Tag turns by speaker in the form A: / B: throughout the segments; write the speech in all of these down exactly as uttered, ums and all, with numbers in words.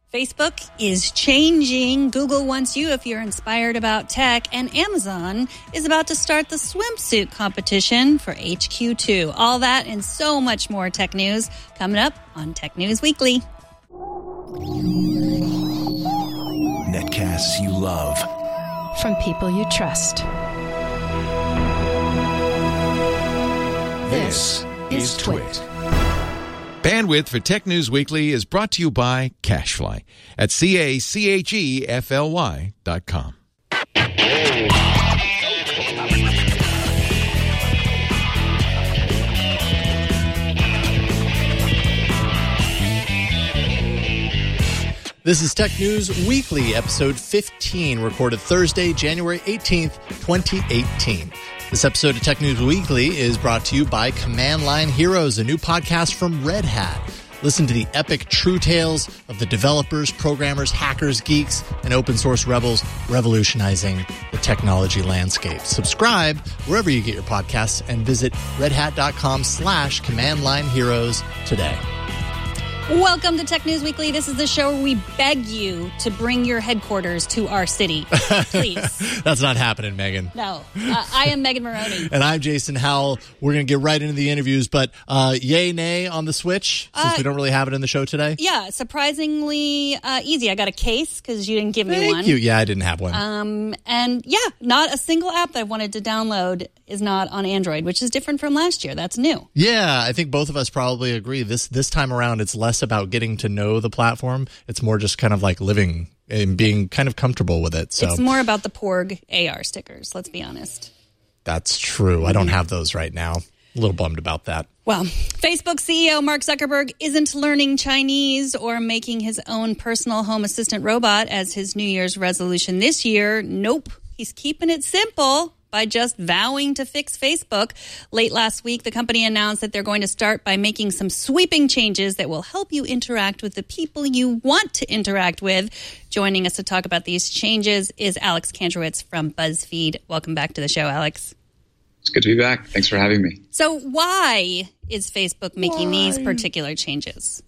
A: Facebook is changing. Google wants you if you're inspired about tech. And Amazon is about to start the swimsuit competition for H Q two. All that and so much more tech news coming up on Tech News Weekly.
B: Netcasts you love.
C: From people you trust.
B: This is Twit.
D: Bandwidth for Tech News Weekly is brought to you by CacheFly at C A C H E F L Y dot com.
E: This is Tech News Weekly, episode fifteen, recorded Thursday, January eighteenth, twenty eighteen. This episode of Tech News Weekly is brought to you by Command Line Heroes, a new podcast from Red Hat. Listen to the epic true tales of the developers, programmers, hackers, geeks, and open source rebels revolutionizing the technology landscape. Subscribe wherever you get your podcasts and visit redhat.com slash command line heroes today.
A: Welcome to Tech News Weekly. This is the show where we beg you to bring your headquarters to our city. Please.
E: That's not happening, Megan.
A: No. Uh, I am Megan Maroney.
E: And I'm Jason Howell. We're going to get right into the interviews, but uh, yay, nay on the Switch, since uh, we don't really have it in the show today?
A: Yeah, surprisingly uh, easy. I got a case because you didn't give me
E: Thank
A: one.
E: you. Yeah, I didn't have one.
A: Um, and yeah, not a single app that I wanted to download is not on Android, which is different from last year. That's new.
E: Yeah, I think both of us probably agree. This this time around, it's less about getting to know the platform. It's more just kind of like living and being kind of comfortable with it. So
A: it's more about the Porg A R stickers, let's be honest.
E: That's true. I don't have those right now. A little bummed about that.
A: Well, Facebook C E O Mark Zuckerberg isn't learning Chinese or making his own personal home assistant robot as his New Year's resolution this year. Nope. He's keeping it simple by just vowing to fix Facebook. Late last week, the company announced that they're going to start by making some sweeping changes that will help you interact with the people you want to interact with. Joining us to talk about these changes is Alex Kantrowitz from BuzzFeed. Welcome back to the show, Alex.
F: It's good to be back. Thanks for having me.
A: So why is Facebook making
E: Why?
A: these particular changes?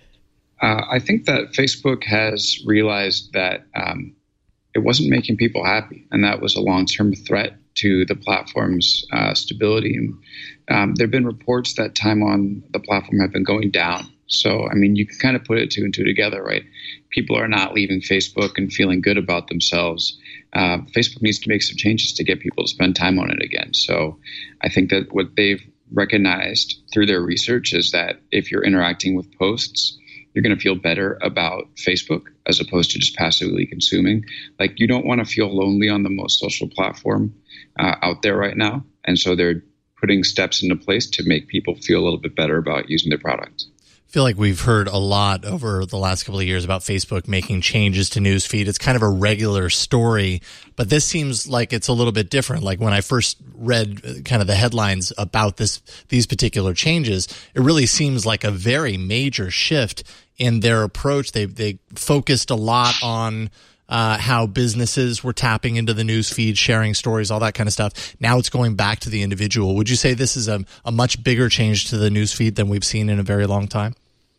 F: Uh, I think that Facebook has realized that um, it wasn't making people happy, and that was a long-term threat to the platform's uh, stability. And um, there have been reports that time on the platform have been going down. So, I mean, you can kind of put it two and two together, right? People are not leaving Facebook and feeling good about themselves. Uh, Facebook needs to make some changes to get people to spend time on it again. So I think that what they've recognized through their research is that if you're interacting with posts, you're going to feel better about Facebook as opposed to just passively consuming. Like, you don't want to feel lonely on the most social platform uh, out there right now. And so they're putting steps into place to make people feel a little bit better about using their product.
E: I feel like we've heard a lot over the last couple of years about Facebook making changes to newsfeed. It's kind of a regular story, but this seems like it's a little bit different. Like when I first read kind of the headlines about this, these particular changes, it really seems like a very major shift in their approach. They they focused a lot on uh, how businesses were tapping into the news feed, sharing stories, all that kind of stuff. Now it's going back to the individual. Would you say this is a, a much bigger change to the news feed than we've seen in a very long time?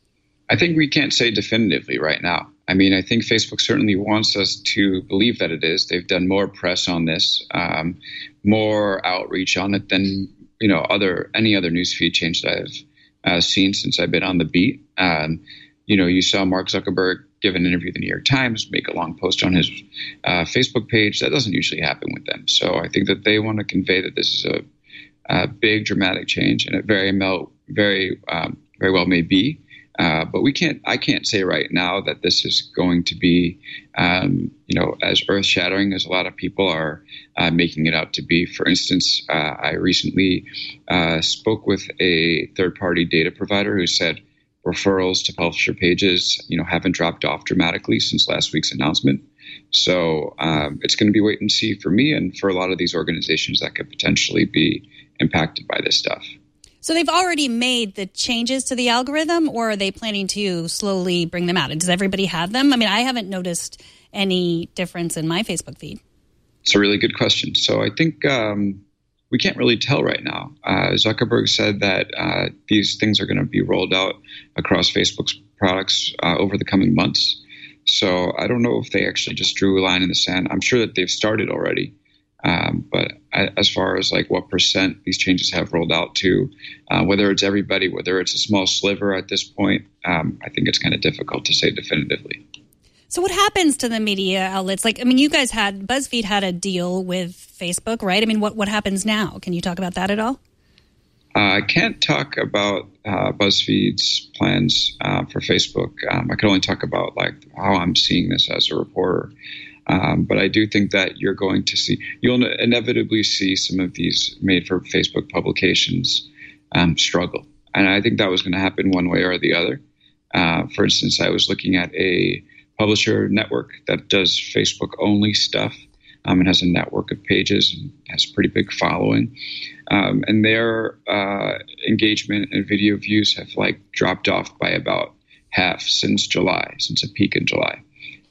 F: I think we can't say definitively right now. I mean, I think Facebook certainly wants us to believe that it is. They've done more press on this, um, more outreach on it than, you know, other any other newsfeed change that I've uh, seen since I've been on the beat. Um, you know, you saw Mark Zuckerberg give an interview with the New York Times, make a long post on his uh, Facebook page. That doesn't usually happen with them. So I think that they want to convey that this is a, a big, dramatic change, and it very, very, um, very well may be. Uh, but we can't. I can't say right now that this is going to be, um, you know, as earth-shattering as a lot of people are uh, making it out to be. For instance, uh, I recently uh, spoke with a third-party data provider who said referrals to publisher pages, you know, haven't dropped off dramatically since last week's announcement. So um, it's going to be wait and see for me and for a lot of these organizations that could potentially be impacted by this stuff.
A: So they've already made the changes to the algorithm, or are they planning to slowly bring them out? And does everybody have them? I mean, I haven't noticed any difference in my Facebook feed.
F: It's a really good question. So I think um, we can't really tell right now. Uh, Zuckerberg said that uh, these things are going to be rolled out across Facebook's products uh, over the coming months. So I don't know if they actually just drew a line in the sand. I'm sure that they've started already. Um, but I, as far as like what percent these changes have rolled out to, uh, whether it's everybody, whether it's a small sliver at this point, um, I think it's kind of difficult to say definitively.
A: So what happens to the media outlets? Like, I mean, you guys had, BuzzFeed had a deal with Facebook, right? I mean, what, what happens now? Can you talk about that at all?
F: Uh, I can't talk about uh, BuzzFeed's plans uh, for Facebook. Um, I can only talk about like how I'm seeing this as a reporter. Um, but I do think that you're going to see, you'll inevitably see some of these made for Facebook publications um, struggle. And I think that was going to happen one way or the other. Uh, for instance, I was looking at a publisher network that does Facebook only stuff. Um, it has a network of pages and has a pretty big following. Um, and their uh, engagement and video views have like dropped off by about half since July, since a peak in July.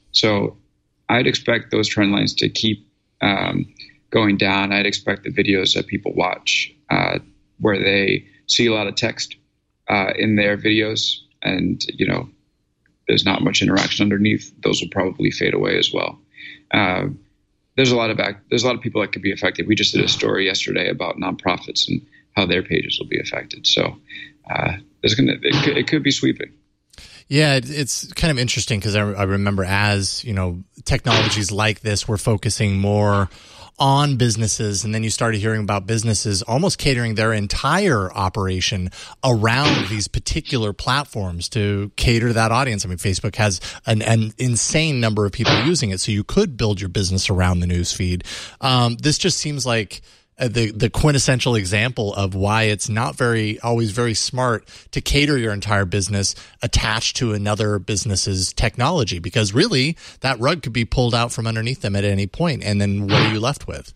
F: So I'd expect those trend lines to keep um, going down. I'd expect the videos that people watch uh, where they see a lot of text uh, in their videos and, you know, there's not much interaction underneath, those will probably fade away as well. Uh, there's a lot of act, there's a lot of people that could be affected. We just did a story yesterday about nonprofits and how their pages will be affected. So uh, there's gonna it could, it could be sweeping.
E: Yeah, it, it's kind of interesting because I, I remember as, you know, technologies like this were focusing more on businesses, and then you started hearing about businesses almost catering their entire operation around these particular platforms to cater to that audience. I mean, Facebook has an, an insane number of people using it, so you could build your business around the news feed. Um, this just seems like the the quintessential example of why it's not very always very smart to cater your entire business attached to another business's technology, because really that rug could be pulled out from underneath them at any point, and then what are you left with?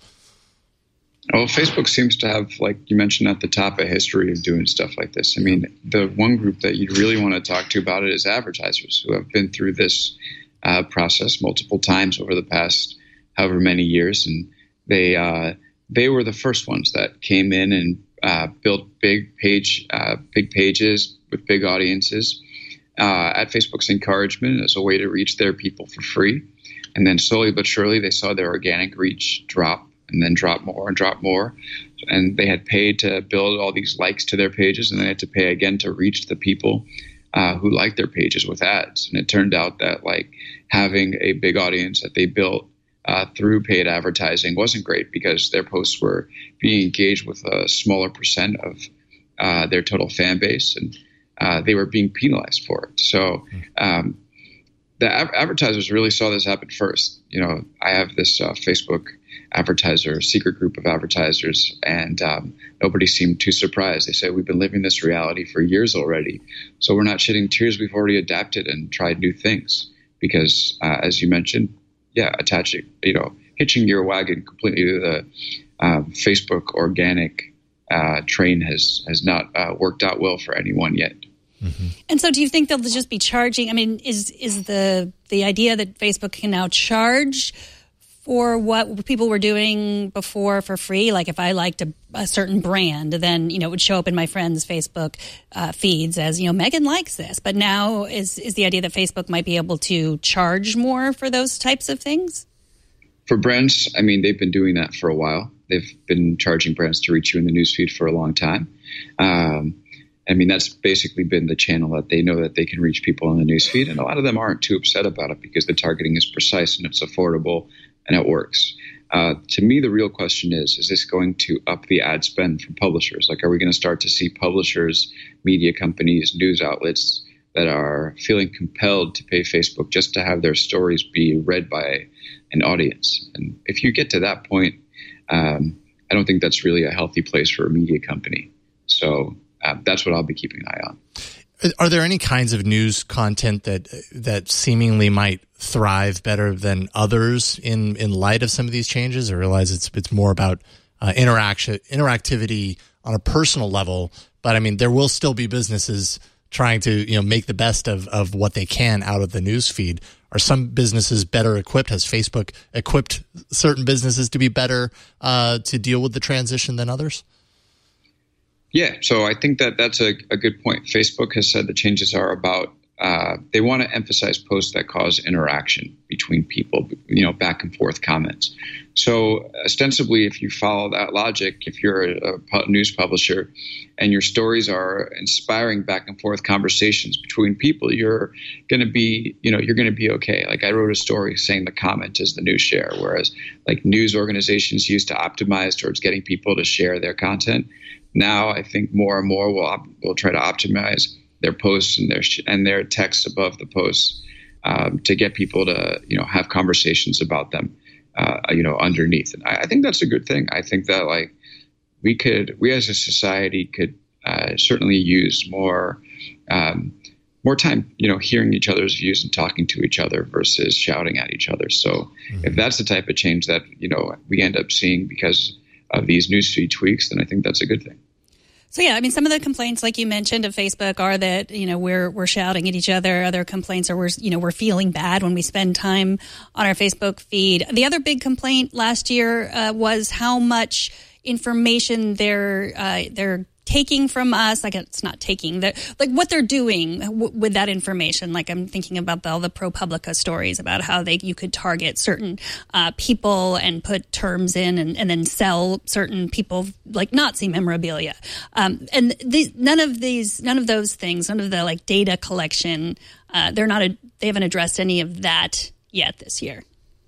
F: Well, Facebook seems to have, like you mentioned at the top, a history of doing stuff like this. I mean, the one group that you'd really want to talk to about it is advertisers who have been through this uh, process multiple times over the past however many years, and they uh They were the first ones that came in and uh, built big page, uh, big pages with big audiences uh, at Facebook's encouragement as a way to reach their people for free. And then slowly but surely, they saw their organic reach drop and then drop more and drop more. And they had paid to build all these likes to their pages, and they had to pay again to reach the people uh, who liked their pages with ads. And it turned out that like having a big audience that they built Uh, through paid advertising wasn't great, because their posts were being engaged with a smaller percent of uh, their total fan base, and uh, they were being penalized for it. So um, the av- advertisers really saw this happen first. You know, I have this uh, Facebook advertiser, secret group of advertisers, and um, nobody seemed too surprised. They said, we've been living this reality for years already, so we're not shedding tears. We've already adapted and tried new things because, uh, as you mentioned, yeah, attaching, you know, hitching your wagon completely to the um, Facebook organic uh, train has has not uh, worked out well for anyone yet.
A: Mm-hmm. And so, do you think they'll just be charging? I mean, is is the the idea that Facebook can now charge for what people were doing before for free? Like, if I liked a, a certain brand, then, you know, it would show up in my friends' Facebook uh, feeds as, you know, Megan likes this. But now is is the idea that Facebook might be able to charge more for those types of things?
F: For brands, I mean, they've been doing that for a while. They've been charging brands to reach you in the newsfeed for a long time. Um, I mean, that's basically been the channel that they know that they can reach people in the newsfeed. And a lot of them aren't too upset about it because the targeting is precise and it's affordable and it works. Uh, to me, the real question is, is this going to up the ad spend from publishers? Like, are we going to start to see publishers, media companies, news outlets that are feeling compelled to pay Facebook just to have their stories be read by an audience? And if you get to that point, um, I don't think that's really a healthy place for a media company. So uh, that's what I'll be keeping an eye on.
E: Are there any kinds of news content that that seemingly might thrive better than others in, in light of some of these changes? I realize it's it's more about uh, interaction interactivity on a personal level, but I mean there will still be businesses trying to, you know, make the best of, of what they can out of the news feed. Are some businesses better equipped? Has Facebook equipped certain businesses to be better uh, to deal with the transition than others?
F: Yeah, so I think that that's a, a good point. Facebook has said the changes are about uh, they want to emphasize posts that cause interaction between people, you know, back and forth comments. So ostensibly, if you follow that logic, if you're a, a news publisher and your stories are inspiring back and forth conversations between people, you're going to be, you know, you're going to be okay. Like I wrote a story saying the comment is the news share, whereas like news organizations used to optimize towards getting people to share their content. Now I think more and more will op- will try to optimize their posts and their sh- and their text above the posts um, to get people to, you know, have conversations about them, uh, you know, underneath. And I, I think that's a good thing. I think that like we could, we as a society could uh, certainly use more, um, more time, you know, hearing each other's views and talking to each other versus shouting at each other. So mm-hmm. if that's the type of change that, you know, we end up seeing because of these newsfeed tweaks, then I think that's a good thing.
A: So, yeah, I mean, some of the complaints, like you mentioned, of Facebook are that, you know, we're we're shouting at each other. Other complaints are we're, you know, we're feeling bad when we spend time on our Facebook feed. The other big complaint last year uh, was how much information they're uh, they're taking from us. Like it's not taking, the, like what they're doing w- with that information. Like I'm thinking about the, all the ProPublica stories about how they you could target certain uh, people and put terms in and, and then sell certain people like Nazi memorabilia. Um, and these, none of these, none of those things, none of the like data collection, uh, they're not, a, they haven't addressed any of that yet this year.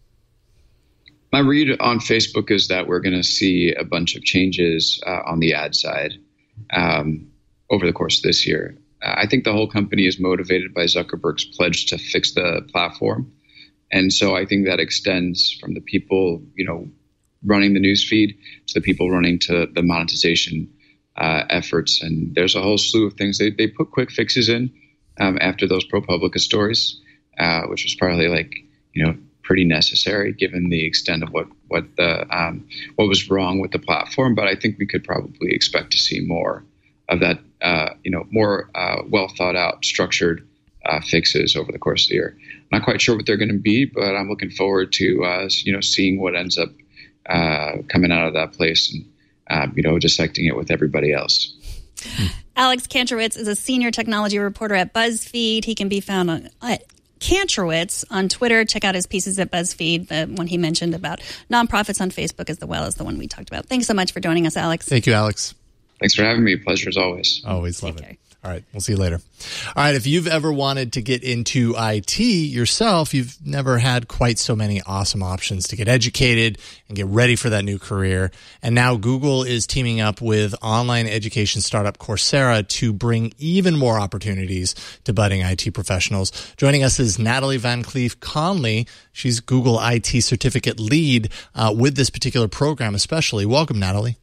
F: My read on Facebook is that we're going to see a bunch of changes uh, on the ad side. Um, over the course of this year. Uh, I think the whole company is motivated by Zuckerberg's pledge to fix the platform. And so I think that extends from the people, you know, running the news feed to the people running to the monetization uh, efforts. And there's a whole slew of things. They they put quick fixes in um, after those ProPublica stories, uh, which was probably like, you know, pretty necessary given the extent of what what the um, what was wrong with the platform. But I think we could probably expect to see more of that, uh, you know, more uh, well thought out, structured uh, fixes over the course of the year. I'm not quite sure what they're going to be, but I'm looking forward to uh, you know seeing what ends up uh, coming out of that place and uh, you know dissecting it with everybody else.
A: Alex Kantrowitz is a senior technology reporter at BuzzFeed. He can be found on uh, Kantrowitz on Twitter. Check out his pieces at BuzzFeed. The one he mentioned about nonprofits on Facebook as well as the one we talked about. Thanks so much for joining us, Alex.
E: Thank you, Alex.
F: Thanks for having me. Pleasure as always.
E: Always love
A: Take
E: it.
A: care.
E: All right. We'll see you later. All right. If you've ever wanted to get into I T yourself, you've never had quite so many awesome options to get educated and get ready for that new career. And now Google is teaming up with online education startup Coursera to bring even more opportunities to budding I T professionals. Joining us is Natalie Van Cleef Conley. She's Google I T certificate lead uh, with this particular program especially. Welcome, Natalie.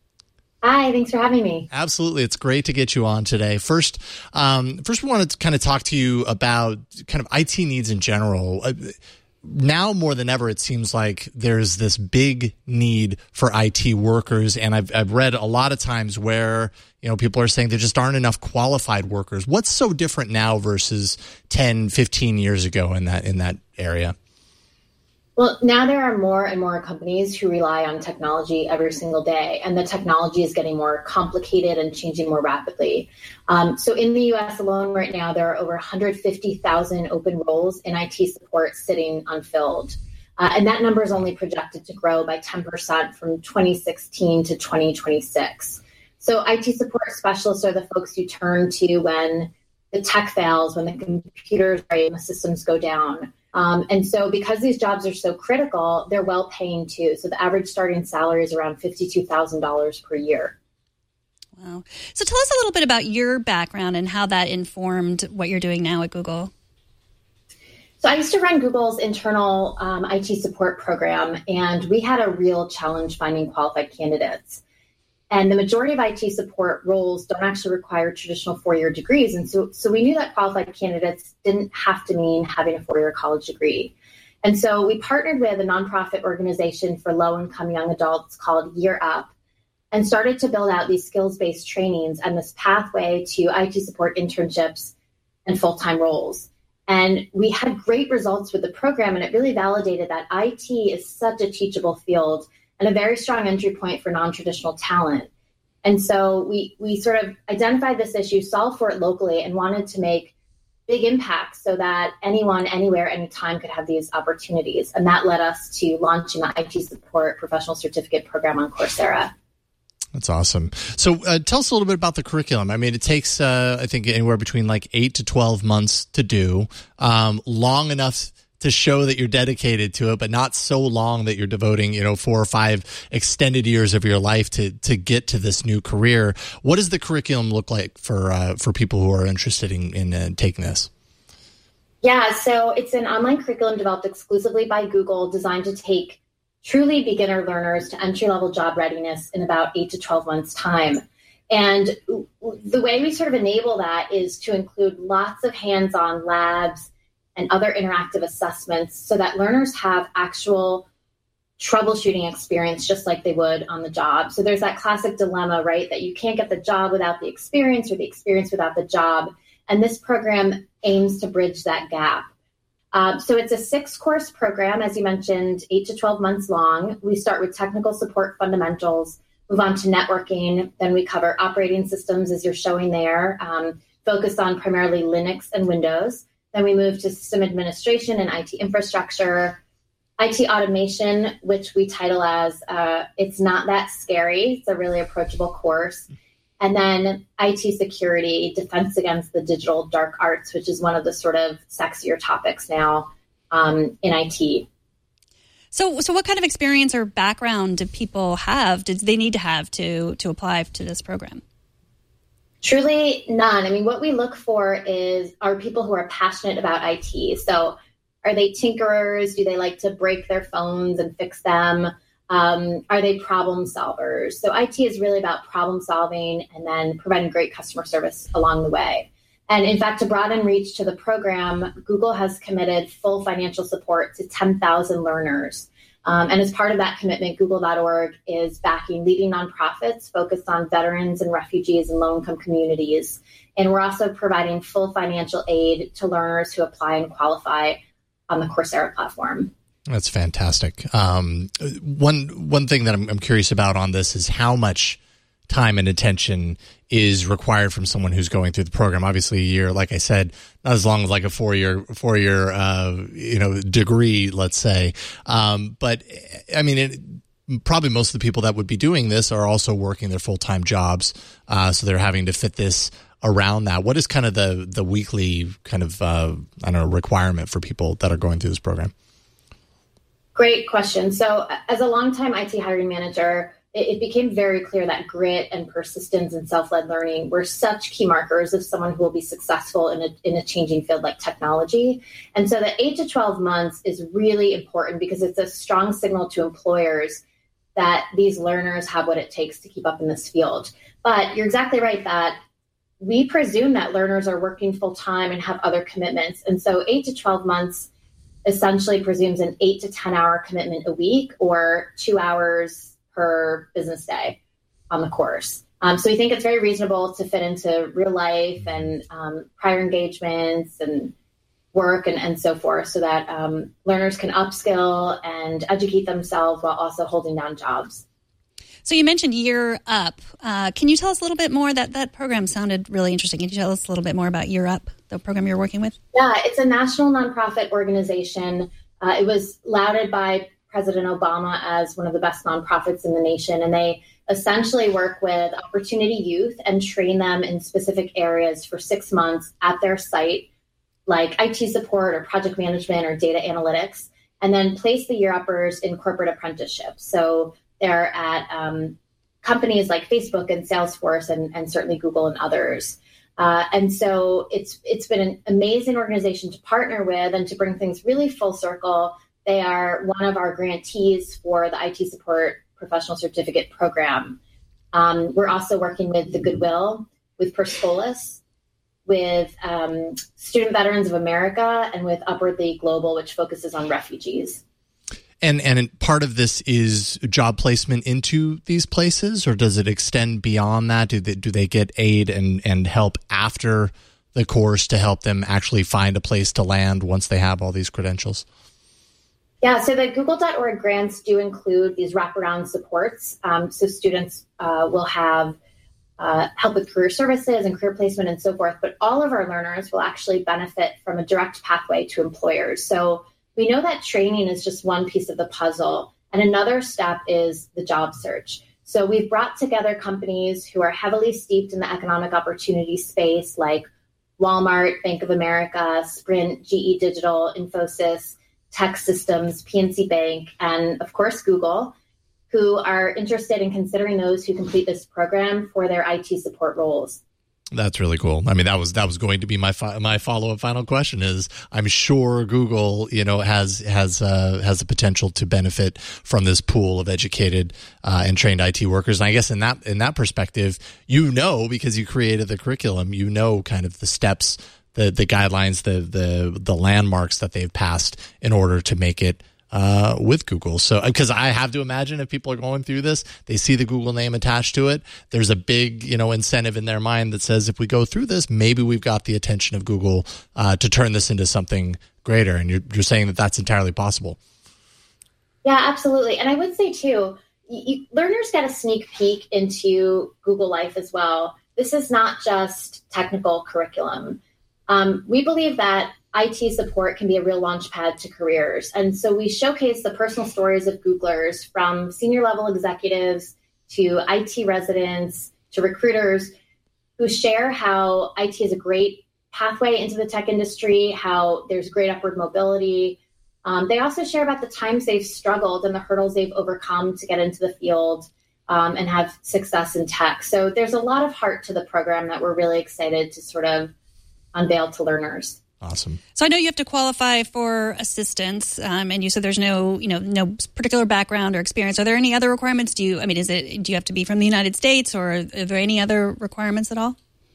B: Hi, thanks for having me.
E: Absolutely. It's great to get you on today. First, um, first we wanted to kind of talk to you about kind of I T needs in general. Uh, now more than ever, it seems like there's this big need for I T workers. And I've, I've read a lot of times where, you know, people are saying there just aren't enough qualified workers. What's so different now versus ten, fifteen years ago in that, in that area?
B: Well, now there are more and more companies who rely on technology every single day, and the technology is getting more complicated and changing more rapidly. Um, so in the U S alone right now, there are over one hundred fifty thousand open roles in I T support sitting unfilled. Uh, and that number is only projected to grow by ten percent from twenty sixteen to twenty twenty-six. So I T support specialists are the folks you turn to when the tech fails, when the computers break, and the systems go down. Um, and so because these jobs are so critical, they're well paying too. So the average starting salary is around fifty-two thousand dollars per year.
A: Wow. So tell us a little bit about your background and how that informed what you're doing now at Google.
B: So I used to run Google's internal um, I T support program, and we had a real challenge finding qualified candidates. And the majority of I T support roles don't actually require traditional four-year degrees. And so, so we knew that qualified candidates didn't have to mean having a four-year college degree. And so we partnered with a nonprofit organization for low-income young adults called Year Up and started to build out these skills-based trainings and this pathway to I T support internships and full-time roles. And we had great results with the program, and it really validated that I T is such a teachable field and a very strong entry point for non-traditional talent. And so we we sort of identified this issue, solved for it locally, and wanted to make big impact so that anyone, anywhere, anytime could have these opportunities. And that led us to launching the I T support professional certificate program on Coursera.
E: That's awesome. So uh, tell us a little bit about the curriculum. I mean, it takes, uh, I think, anywhere between like eight to twelve months to do, um, long enough to show that you're dedicated to it, but not so long that you're devoting, you know, four or five extended years of your life to to get to this new career. What does the curriculum look like for uh, for people who are interested in, in uh, taking this?
B: Yeah, so it's an online curriculum developed exclusively by Google, designed to take truly beginner learners to entry-level job readiness in about eight to twelve months' time. And the way we sort of enable that is to include lots of hands-on labs and other interactive assessments so that learners have actual troubleshooting experience just like they would on the job. So there's that classic dilemma, right, that you can't get the job without the experience or the experience without the job. And this program aims to bridge that gap. Um, so it's a six-course program, as you mentioned, eight to twelve months long. We start with technical support fundamentals, move on to networking, then we cover operating systems, as you're showing there, um, focused on primarily Linux and Windows. Then we move to system administration and I T infrastructure, I T automation, which we title as uh, It's Not That Scary. It's a really approachable course. And then I T security, defense against the digital dark arts, which is one of the sort of sexier topics now um, in I T.
A: So, so what kind of experience or background do people have? Did they need to have to to apply to this program?
B: Truly none. I mean, what we look for is are people who are passionate about I T. So are they tinkerers? Do they like to break their phones and fix them? Um, are they problem solvers? So I T is really about problem solving and then providing great customer service along the way. And in fact, to broaden reach to the program, Google has committed full financial support to ten thousand learners. Um, and as part of that commitment, Google dot org is backing leading nonprofits focused on veterans and refugees and low-income communities. And we're also providing full financial aid to learners who apply and qualify on the Coursera platform.
E: That's fantastic. Um, one one thing that I'm, I'm curious about on this is how much time and attention is required from someone who's going through the program. Obviously, a year, like I said, not as long as like a four year four year uh, you know degree, let's say. Um, but I mean, it, probably most of the people that would be doing this are also working their full time jobs, uh, so they're having to fit this around that. What is kind of the the weekly kind of uh, I don't know requirement for people that are going through this program?
B: Great question. So as a longtime I T hiring manager, it, it became very clear that grit and persistence and self-led learning were such key markers of someone who will be successful in a, in a changing field like technology. And so the eight to twelve months is really important because it's a strong signal to employers that these learners have what it takes to keep up in this field. But you're exactly right that we presume that learners are working full-time and have other commitments. And so eight to twelve months essentially presumes an eight to ten hour commitment a week or two hours per business day on the course. Um, so we think it's very reasonable to fit into real life and um, prior engagements and work and, and so forth so that um, learners can upskill and educate themselves while also holding down jobs.
A: So you mentioned Year Up. Uh, can you tell us a little bit more? That that program sounded really interesting. Can you tell us a little bit more about Year Up, the program you're working with?
B: Yeah, it's a national nonprofit organization. Uh, it was lauded by President Obama as one of the best nonprofits in the nation. And they essentially work with opportunity youth and train them in specific areas for six months at their site, like I T support or project management or data analytics, and then place the Year Uppers in corporate apprenticeships. So they're at um, companies like Facebook and Salesforce and, and certainly Google and others. Uh, and so it's it's been an amazing organization to partner with and to bring things really full circle. They are one of our grantees for the I T support professional certificate program. Um, we're also working with the Goodwill, with Persepolis, with um, Student Veterans of America, and with Upwardly Global, which focuses on refugees.
E: And and part of this is job placement into these places, or does it extend beyond that? Do they, do they get aid and, and help after the course to help them actually find a place to land once they have all these credentials?
B: Yeah, so the Google dot org grants do include these wraparound supports. Um, so students uh, will have uh, help with career services and career placement and so forth. But all of our learners will actually benefit from a direct pathway to employers. So we know that training is just one piece of the puzzle. And another step is the job search. So we've brought together companies who are heavily steeped in the economic opportunity space, like Walmart, Bank of America, Sprint, G E Digital, Infosys, Tech Systems, P N C Bank, and of course, Google, who are interested in considering those who complete this program for their I T support roles.
E: That's really cool. I mean, that was that was going to be my fi- my follow up final question. Is I'm sure Google, you know, has has uh, has the potential to benefit from this pool of educated uh, and trained I T workers. And I guess in that in that perspective, you know, because you created the curriculum, you know, kind of the steps, the the guidelines, the the the landmarks that they've passed in order to make it uh, with Google. So, because I have to imagine if people are going through this, they see the Google name attached to it. There's a big, you know, incentive in their mind that says, if we go through this, maybe we've got the attention of Google uh, to turn this into something greater. And you're, you're saying that that's entirely possible.
B: Yeah, absolutely. And I would say too, you, learners get a sneak peek into Google Life as well. This is not just technical curriculum. Um, we believe that I T support can be a real launch pad to careers. And so we showcase the personal stories of Googlers, from senior level executives to I T residents to recruiters, who share how I T is a great pathway into the tech industry, how there's great upward mobility. Um, they also share about the times they've struggled and the hurdles they've overcome to get into the field um, and have success in tech. So there's a lot of heart to the program that we're really excited to sort of unveil to learners.
E: Awesome.
A: So I know you have to qualify for assistance, um, and you said there's no, you know, no particular background or experience. Are there any other requirements? Do you, I mean, is it, do you have to be from the United States, or are there any other requirements at all?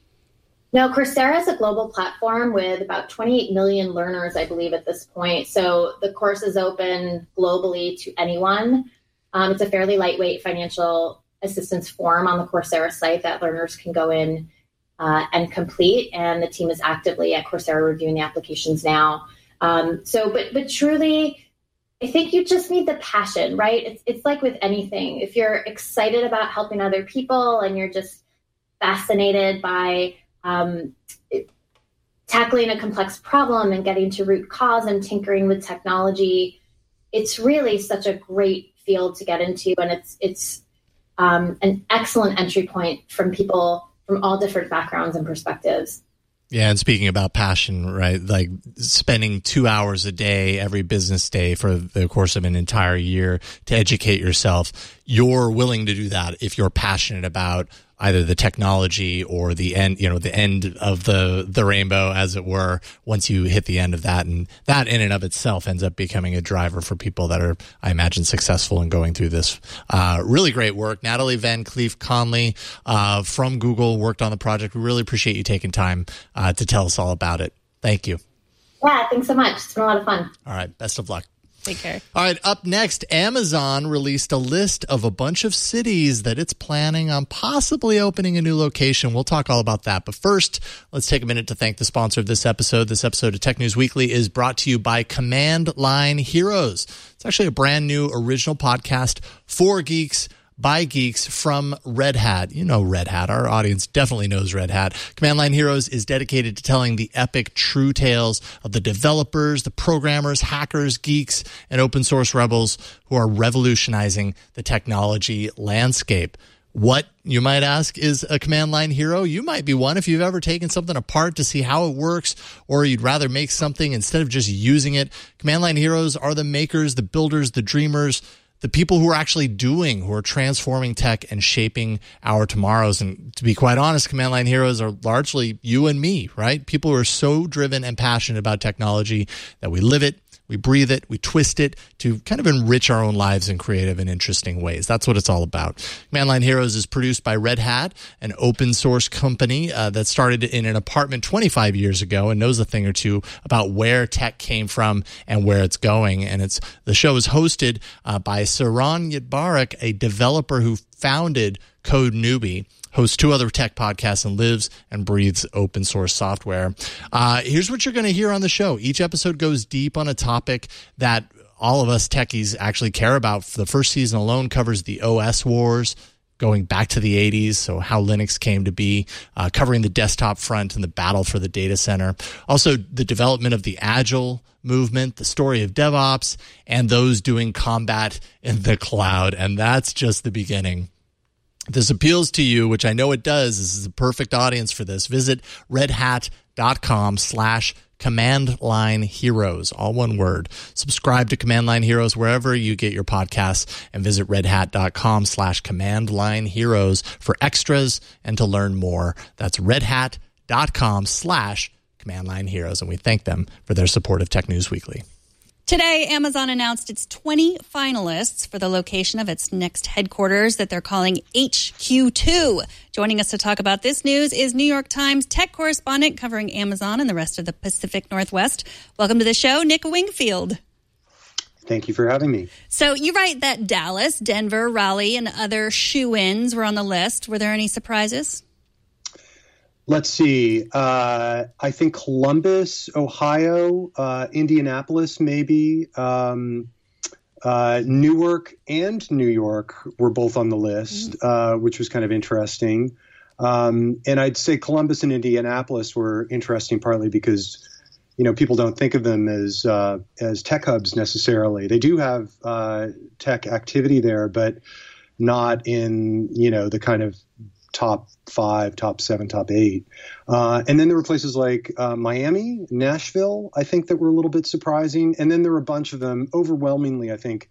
B: No, Coursera is a global platform with about twenty-eight million learners, I believe, at this point. So the course is open globally to anyone. Um, it's a fairly lightweight financial assistance form on the Coursera site that learners can go in Uh, and complete, and the team is actively at Coursera reviewing the applications now. Um, so, but but truly, I think you just need the passion, right? It's it's like with anything. If you're excited about helping other people and you're just fascinated by um, it, tackling a complex problem and getting to root cause and tinkering with technology, it's really such a great field to get into, and it's it's um, an excellent entry point from people from all different backgrounds and perspectives.
E: Yeah, and speaking about passion, right, like spending two hours a day every business day for the course of an entire year to educate yourself, you're willing to do that if you're passionate about either the technology or the end, you know, the end of the, the rainbow, as it were, once you hit the end of that. And that in and of itself ends up becoming a driver for people that are, I imagine, successful in going through this. Uh, really great work. Natalie Van Cleef Conley uh, from Google worked on the project. We really appreciate you taking time uh, to tell us all about it. Thank you.
B: Yeah, thanks so much. It's been a lot of fun.
E: All right. Best of luck.
A: Take care.
E: All right, up next, Amazon released a list of a bunch of cities that it's planning on possibly opening a new location. We'll talk all about that. But first, let's take a minute to thank the sponsor of this episode. This episode of Tech News Weekly is brought to you by Command Line Heroes. It's actually a brand new original podcast for geeks, by geeks from Red Hat. You know Red Hat. Our audience definitely knows Red Hat. Command Line Heroes is dedicated to telling the epic true tales of the developers, the programmers, hackers, geeks, and open source rebels who are revolutionizing the technology landscape. What, you might ask, is a command line hero? You might be one if you've ever taken something apart to see how it works, or you'd rather make something instead of just using it. Command line heroes are the makers, the builders, the dreamers, the people who are actually doing, who are transforming tech and shaping our tomorrows. And to be quite honest, command line heroes are largely you and me, right? People who are so driven and passionate about technology that we live it, we breathe it, we twist it to kind of enrich our own lives in creative and interesting ways. That's what it's all about. Command Line Heroes is produced by Red Hat, an open source company uh, that started in an apartment twenty-five years ago and knows a thing or two about where tech came from and where it's going. And it's the show is hosted uh, by Saron Yitbarek, a developer who founded Code Newbie, hosts two other tech podcasts, and lives and breathes open source software. Uh, here's what you're going to hear on the show. Each episode goes deep on a topic that all of us techies actually care about. The first season alone covers the O S wars, going back to the eighties, so how Linux came to be, uh, covering the desktop front and the battle for the data center. Also, the development of the Agile movement, the story of DevOps, and those doing combat in the cloud. And that's just the beginning. If this appeals to you, which I know it does, this is a perfect audience for this. Visit redhat.com slash Command Line Heroes, all one word. Subscribe to Command Line Heroes wherever you get your podcasts, and visit redhat.com slash Command Line Heroes for extras and to learn more. That's redhat.com slash Command Line Heroes, and we thank them for their support of Tech News Weekly.
A: Today, Amazon announced its twenty finalists for the location of its next headquarters that they're calling H Q two. Joining us to talk about this news is New York Times tech correspondent covering Amazon and the rest of the Pacific Northwest. Welcome to the show, Nick Wingfield.
G: Thank you for having me.
A: So you write that Dallas, Denver, Raleigh, and other shoo-ins were on the list. Were there any surprises?
G: Let's see. Uh, I think Columbus, Ohio, uh, Indianapolis, maybe, um, uh, Newark and New York were both on the list, uh, which was kind of interesting. Um, and I'd say Columbus and Indianapolis were interesting partly because, you know, people don't think of them as uh, as tech hubs necessarily. They do have uh, tech activity there, but not in, you know, the kind of top five, top seven, top eight. Uh, and then there were places like uh, Miami, Nashville, I think, that were a little bit surprising. And then there were a bunch of them, overwhelmingly, I think,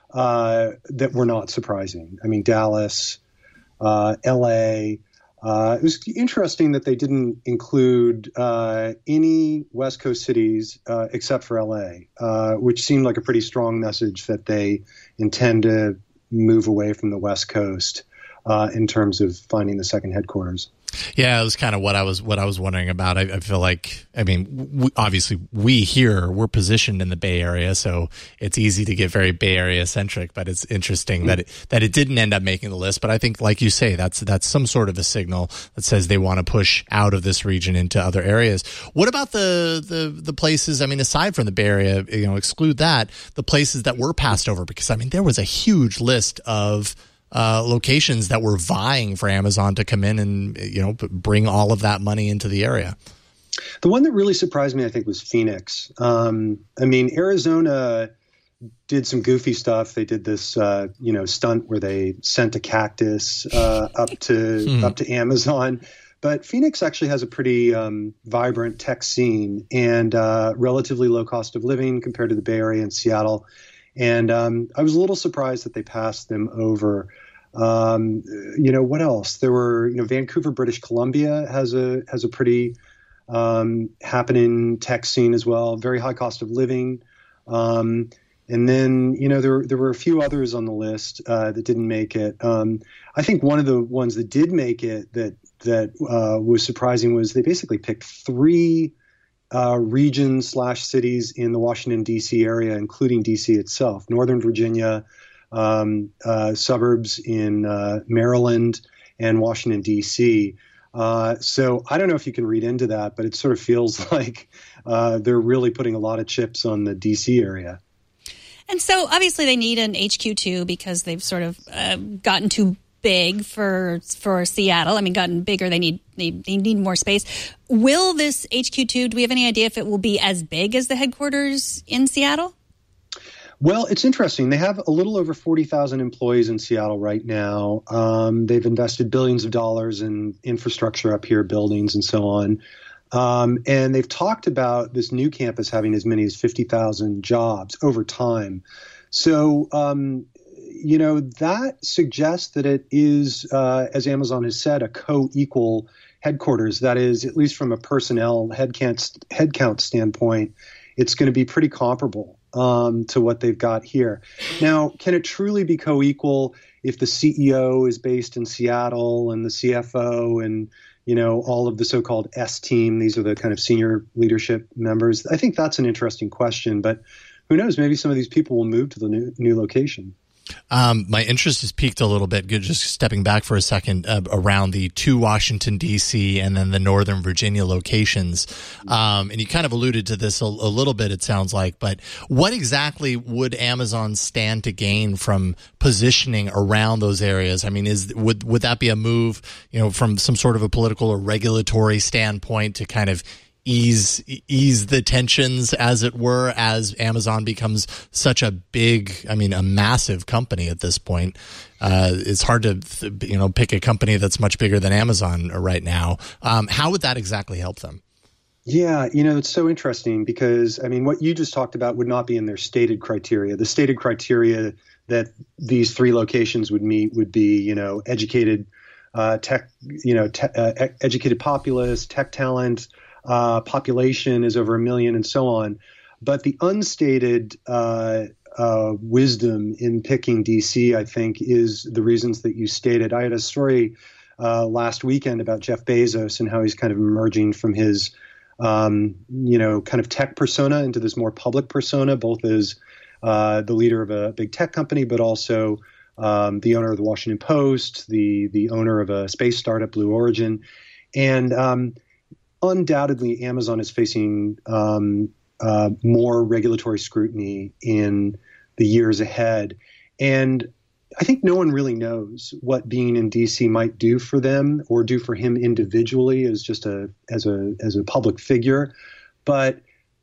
G: uh, that were not surprising. I mean, Dallas, uh, L A. Uh, it was interesting that they didn't include uh, any West Coast cities uh, except for L A, uh, which seemed like a pretty strong message that they intend to move away from the West Coast Uh, in terms of finding the second headquarters.
E: Yeah, it was kind of what I was what I was wondering about. I, I feel like, I mean, we, obviously we here, we're positioned in the Bay Area, so it's easy to get very Bay Area centric. But it's interesting mm-hmm. that it, that it didn't end up making the list. But I think, like you say, that's that's some sort of a signal that says they want to push out of this region into other areas. What about the the the places? I mean, aside from the Bay Area, you know, exclude that, the places that were passed over, because I mean, there was a huge list of Uh, locations that were vying for Amazon to come in and, you know, bring all of that money into the area.
G: The one that really surprised me, I think, was Phoenix. Um, I mean, Arizona did some goofy stuff. They did this, uh, you know, stunt where they sent a cactus uh, up to hmm. up to Amazon. But Phoenix actually has a pretty um, vibrant tech scene and uh, relatively low cost of living compared to the Bay Area and Seattle. And um, I was a little surprised that they passed them over. Um, you know, what else? There were, you know, Vancouver, British Columbia has a has a pretty um, happening tech scene as well. Very high cost of living. Um, and then, you know, there there were a few others on the list uh, that didn't make it. Um, I think one of the ones that did make it that that uh, was surprising was they basically picked three Uh, regions slash cities in the Washington, D C area, including D C itself, Northern Virginia, um, uh, suburbs in uh, Maryland, and Washington, D C. Uh, so I don't know if you can read into that, but it sort of feels like uh, they're really putting a lot of chips on the D C area.
A: And so obviously they need an H Q two because they've sort of uh, gotten too big for for Seattle. I mean, gotten bigger. They need they, they need more space. Will this H Q two, do we have any idea if it will be as big as the headquarters in Seattle?
G: Well, it's interesting. They have a little over forty thousand employees in Seattle right now. Um, they've invested billions of dollars in infrastructure up here, buildings and so on. Um, and they've talked about this new campus having as many as fifty thousand jobs over time. So, um, you know, that suggests that it is, uh, as Amazon has said, a co-equal headquarters. That is, at least from a personnel headcount, headcount standpoint, it's going to be pretty comparable um, to what they've got here. Now, can it truly be co-equal if the C E O is based in Seattle and the C F O and, you know, all of the so-called S team? These are the kind of senior leadership members. I think that's an interesting question, but who knows? Maybe some of these people will move to the new, new location.
E: Um, my interest is piqued a little bit, just stepping back for a second, uh, around the two Washington, D C and then the Northern Virginia locations. Um, and you kind of alluded to this a, a little bit, it sounds like, but what exactly would Amazon stand to gain from positioning around those areas? I mean, is would would that be a move, you know, from some sort of a political or regulatory standpoint to kind of ease ease the tensions, as it were, as Amazon becomes such a big, I mean, a massive company at this point? Uh, it's hard to, you know, pick a company that's much bigger than Amazon right now. Um, how would that exactly help them?
G: Yeah, you know, it's so interesting because, I mean, what you just talked about would not be in their stated criteria. The stated criteria that these three locations would meet would be, you know, educated uh, tech, you know, te- uh, educated populace, tech talent, Uh, population is over a million and so on. But the unstated uh, uh, wisdom in picking D C, I think, is the reasons that you stated. I had a story uh, last weekend about Jeff Bezos and how he's kind of emerging from his, um, you know, kind of tech persona into this more public persona, both as uh, the leader of a big tech company, but also um, the owner of the Washington Post, the the owner of a space startup, Blue Origin. And um undoubtedly, Amazon is facing um, uh, more regulatory scrutiny in the years ahead. And I think no one really knows what being in D C might do for them or do for him individually as just a as a as a public figure. But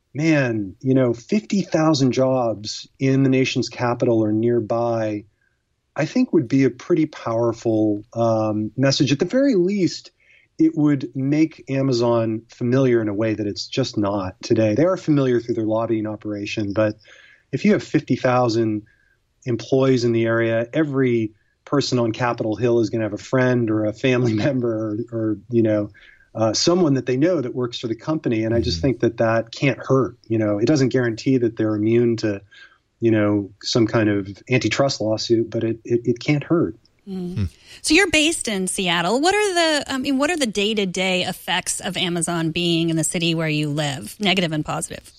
G: man, you know, fifty thousand jobs in the nation's capital or nearby, I think would be a pretty powerful um, message. At the very least, it would make Amazon familiar in a way that it's just not today. They are familiar through their lobbying operation, but if you have fifty thousand employees in the area, every person on Capitol Hill is going to have a friend or a family member or, or you know, uh, someone that they know that works for the company. And I just think that that can't hurt. You know, it doesn't guarantee that they're immune to, you know, some kind of antitrust lawsuit, but it, it, it can't hurt.
A: Mm. So you're based in Seattle. What are the, I mean, what are the day-to-day effects of Amazon being in the city where you live, negative and positive?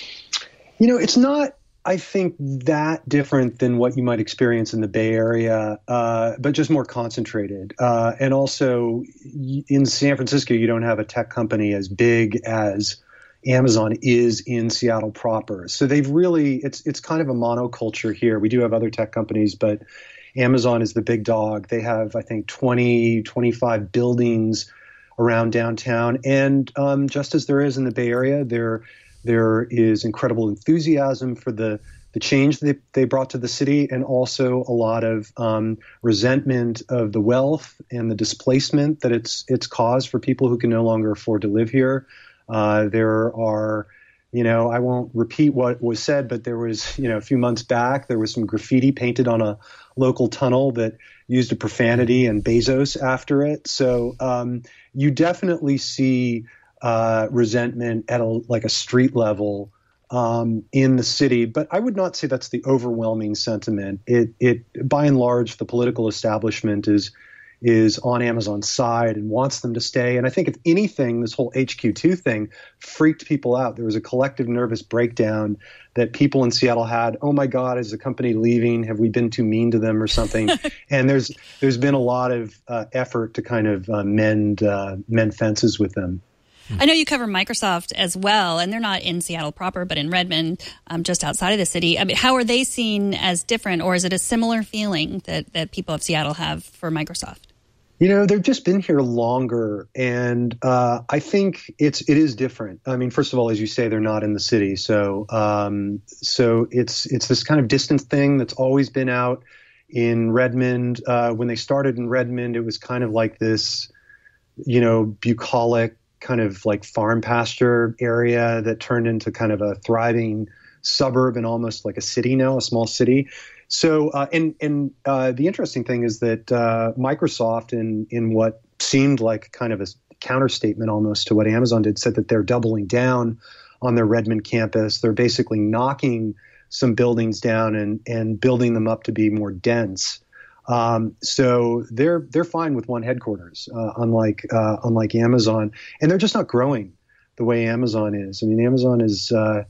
G: You know, it's not, I think, that different than what you might experience in the Bay Area, uh, but just more concentrated. Uh, and also in San Francisco, you don't have a tech company as big as Amazon is in Seattle proper. So they've really, it's it's kind of a monoculture here. We do have other tech companies, but Amazon is the big dog. They have, I think, twenty, twenty-five buildings around downtown. And um, just as there is in the Bay Area, there there is incredible enthusiasm for the, the change that they brought to the city, and also a lot of um, resentment of the wealth and the displacement that it's it's caused for people who can no longer afford to live here. Uh, there are You know, I won't repeat what was said, but there was, you know, a few months back, there was some graffiti painted on a local tunnel that used a profanity and Bezos after it. So um, you definitely see uh, resentment at a, like a street level um, in the city. But I would not say that's the overwhelming sentiment. It, it by and large, the political establishment is is on Amazon's side and wants them to stay. And I think if anything, this whole H Q two thing freaked people out. There was a collective nervous breakdown that people in Seattle had. Oh my God, is the company leaving? Have we been too mean to them or something? And there's there's been a lot of uh, effort to kind of uh, mend uh, mend fences with them.
A: I know you cover Microsoft as well, and they're not in Seattle proper, but in Redmond, um, just outside of the city. I mean, how are they seen as different, or is it a similar feeling that, that people of Seattle have for Microsoft?
G: You know, they've just been here longer, and uh, I think it's it is different. I mean, first of all, as you say, they're not in the city, so um, so it's it's this kind of distant thing that's always been out in Redmond. Uh, when they started in Redmond, it was kind of like this, you know, bucolic kind of like farm pasture area that turned into kind of a thriving suburb and almost like a city now, a small city. So, uh, and and uh, the interesting thing is that uh, Microsoft, in in what seemed like kind of a counterstatement almost to what Amazon did, said that they're doubling down on their Redmond campus. They're basically knocking some buildings down and and building them up to be more dense. Um, so they're they're fine with one headquarters, uh, unlike uh, unlike Amazon, and they're just not growing the way Amazon is. I mean, Amazon is. Uh,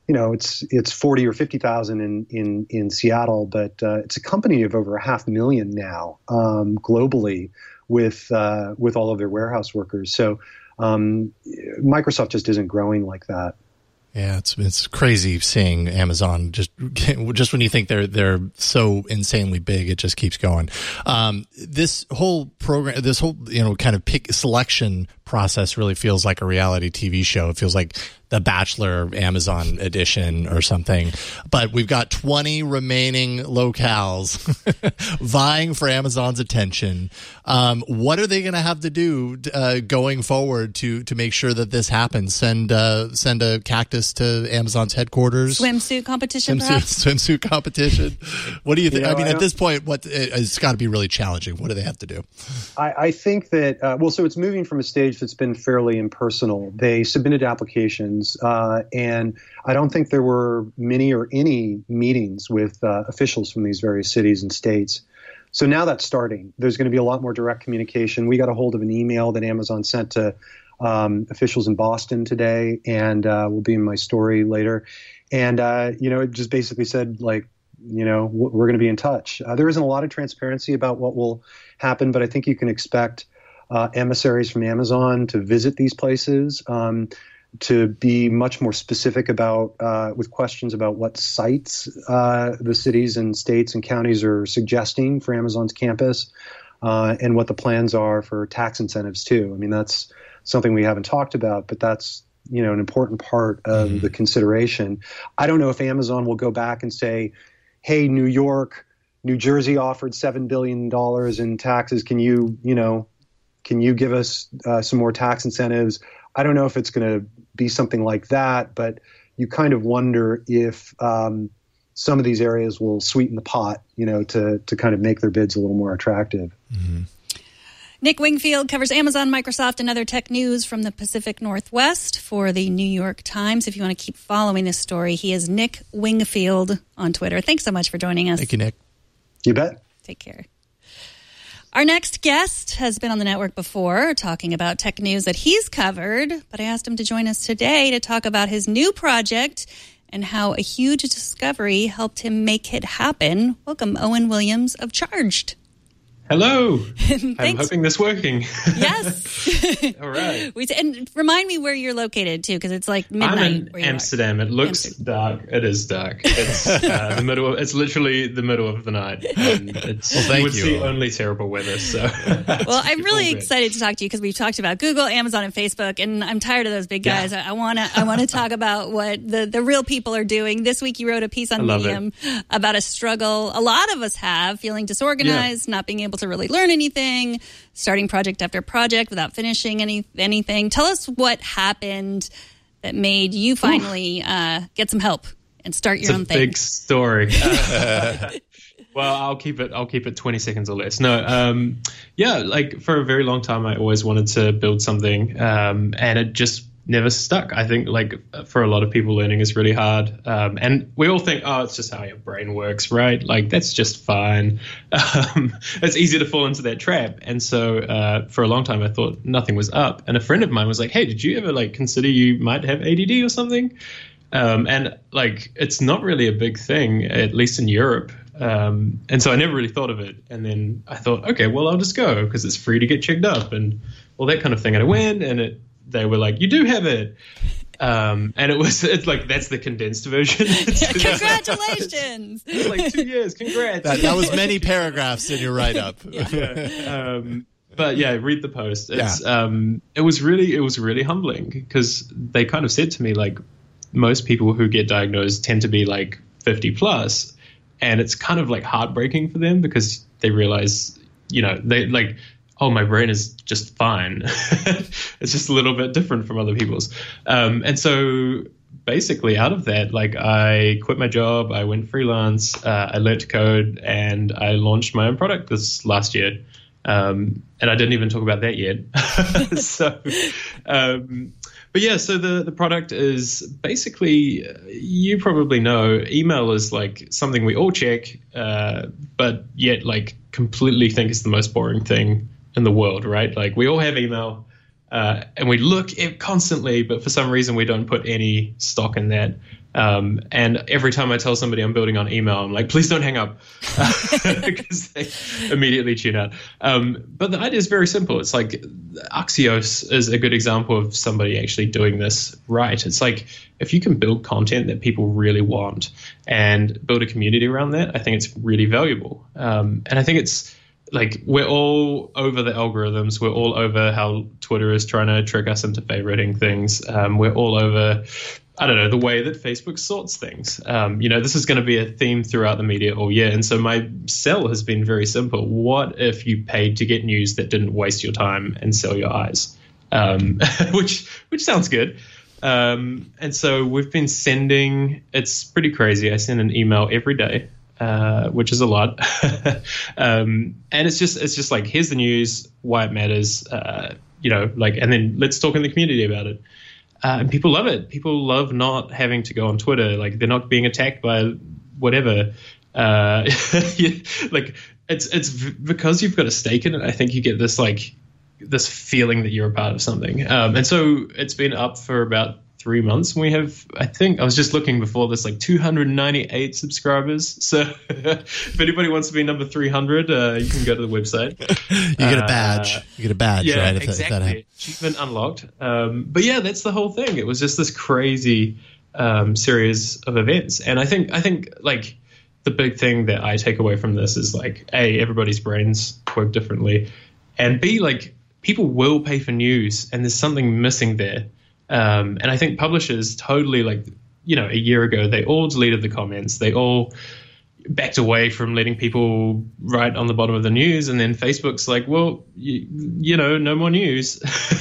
G: you know, it's it's forty or fifty thousand in in in Seattle, but uh, it's a company of over a half million now um, globally with uh, with all of their warehouse workers. So um, Microsoft just isn't growing like that.
E: Yeah, it's it's crazy seeing Amazon just just when you think they're they're so insanely big, it just keeps going. Um, this whole program, this whole you know kind of pick selection process really feels like a reality T V show. It feels like The Bachelor Amazon edition or something. But we've got twenty remaining locales vying for Amazon's attention. Um, what are they going to have to do uh, going forward to to make sure that this happens? Send uh, send a cactus to Amazon's headquarters?
A: Swimsuit competition,
E: swimsuit,
A: perhaps?
E: Swimsuit competition. What do you think?
G: You know,
E: I mean,
G: I
E: at this point, what it's got to be really challenging. What do they have to do?
G: I, I think that uh, well, so it's moving from a stage that's been fairly impersonal. They submitted applications, uh, and I don't think there were many or any meetings with uh, officials from these various cities and states. So now that's starting. There's going to be a lot more direct communication. We got a hold of an email that Amazon sent to um, officials in Boston today, and uh, will be in my story later. And uh, you know, it just basically said like, you know, we're going to be in touch. Uh, there isn't a lot of transparency about what will happen, but I think you can expect uh, emissaries from Amazon to visit these places, um, to be much more specific about uh, with questions about what sites uh, the cities and states and counties are suggesting for Amazon's campus, uh, and what the plans are for tax incentives too. I mean, that's something we haven't talked about, but that's, you know, an important part of mm-hmm. the consideration. I don't know if Amazon will go back and say, hey, New York, New Jersey offered seven billion dollars in taxes. Can you, you know, can you give us uh, some more tax incentives? I don't know if it's going to be something like that, but you kind of wonder if um, some of these areas will sweeten the pot, you know, to to kind of make their bids a little more attractive.
E: Mm-hmm.
A: Nick Wingfield covers Amazon, Microsoft, and other tech news from the Pacific Northwest for the New York Times. If you want to keep following this story, he is Nick Wingfield on Twitter. Thanks so much for joining us.
E: Thank you, Nick.
G: You bet.
A: Take care. Our next guest has been on the network before talking about tech news that he's covered, but I asked him to join us today to talk about his new project and how a huge discovery helped him make it happen. Welcome, Owen Williams of Charged.
H: Hello. I'm hoping this is working.
A: Yes.
H: All right.
A: We, and remind me where you're located, too, because it's like midnight.
H: I'm in Amsterdam. It looks Amsterdam. dark. It is dark. It's uh, the middle. Of, it's literally the middle of the night. And it's,
E: well, thank
H: you would
E: you.
H: see only terrible weather. So.
A: Well, I'm really excited to talk to you because we've talked about Google, Amazon, and Facebook, and I'm tired of those big guys. Yeah. I want to I want to talk about what the, the real people are doing. This week you wrote a piece on Medium it. about a struggle a lot of us have, feeling disorganized, yeah. not being able to really learn anything, starting project after project without finishing any anything. Tell us what happened that made you finally uh, get some help and start your
H: it's
A: own
H: a
A: thing.
H: Big story. Uh, well, I'll keep it. I'll keep it twenty seconds or less. No, um, yeah, like for a very long time, I always wanted to build something, um, and it just never stuck. I think like for a lot of people, learning is really hard. Um, and we all think, oh, it's just how your brain works, right? Like that's just fine. Um, it's easy to fall into that trap. And so uh, for a long time, I thought nothing was up. And a friend of mine was like, hey, did you ever like consider you might have A D D or something? Um, and like, it's not really a big thing, at least in Europe. Um, and so I never really thought of it. And then I thought, okay, well, I'll just go because it's free to get checked up and all that kind of thing. And I went and it, they were like, you do have it. Um, and it was, it's like, that's the condensed version.
A: Congratulations.
H: It's like two years. Congrats.
E: That, that was many paragraphs in your write-up.
H: Yeah. yeah. Um, but yeah, read the post. It's, yeah. um, it was really, it was really humbling because they kind of said to me, like, most people who get diagnosed tend to be like fifty plus. And it's kind of like heartbreaking for them because they realize, you know, they like, oh, my brain is just fine. It's just a little bit different from other people's. Um, and so basically out of that, like I quit my job, I went freelance, uh, I learned to code, and I launched my own product this last year. Um, and I didn't even talk about that yet. so, um, but yeah, so the, the product is basically, you probably know, email is like something we all check, uh, but yet like completely think it's the most boring thing in the world, right? Like we all have email uh, and we look it constantly, but for some reason we don't put any stock in that. Um, and every time I tell somebody I'm building on email, I'm like, please don't hang up, because they immediately tune out. Um, but the idea is very simple. It's like Axios is a good example of somebody actually doing this right. It's like, if you can build content that people really want and build a community around that, I think it's really valuable. Um, and I think it's like, we're all over the algorithms. We're all over how Twitter is trying to trick us into favoriting things. Um, we're all over, I don't know, the way that Facebook sorts things. Um, you know, this is going to be a theme throughout the media all year. And so my sell has been very simple. What if you paid to get news that didn't waste your time and sell your eyes? Um, which which sounds good. Um, and so we've been sending, it's pretty crazy. I send an email every day, uh, which is a lot. um, and it's just, it's just like, here's the news, why it matters, uh, you know, like, and then let's talk in the community about it. Uh, and people love it. People love not having to go on Twitter. Like, they're not being attacked by whatever. Uh, like, it's, it's because you've got a stake in it. I think you get this, like, this feeling that you're a part of something. Um, and so it's been up for about three months. And we have, I think, I was just looking before this, like two hundred ninety-eight subscribers. So if anybody wants to be number three hundred, uh, you can go to the website.
E: You get a badge. Uh, you get a badge,
H: yeah,
E: right? If
H: exactly.
E: That, if that
H: Achievement unlocked. Um, but yeah, that's the whole thing. It was just this crazy um, series of events. And I think, I think like the big thing that I take away from this is like, A, everybody's brains work differently. And B, like, people will pay for news, and there's something missing there. Um, and I think publishers totally, like, you know, a year ago, they all deleted the comments. They all backed away from letting people write on the bottom of the news. And then Facebook's like, well, you, you know, no more news.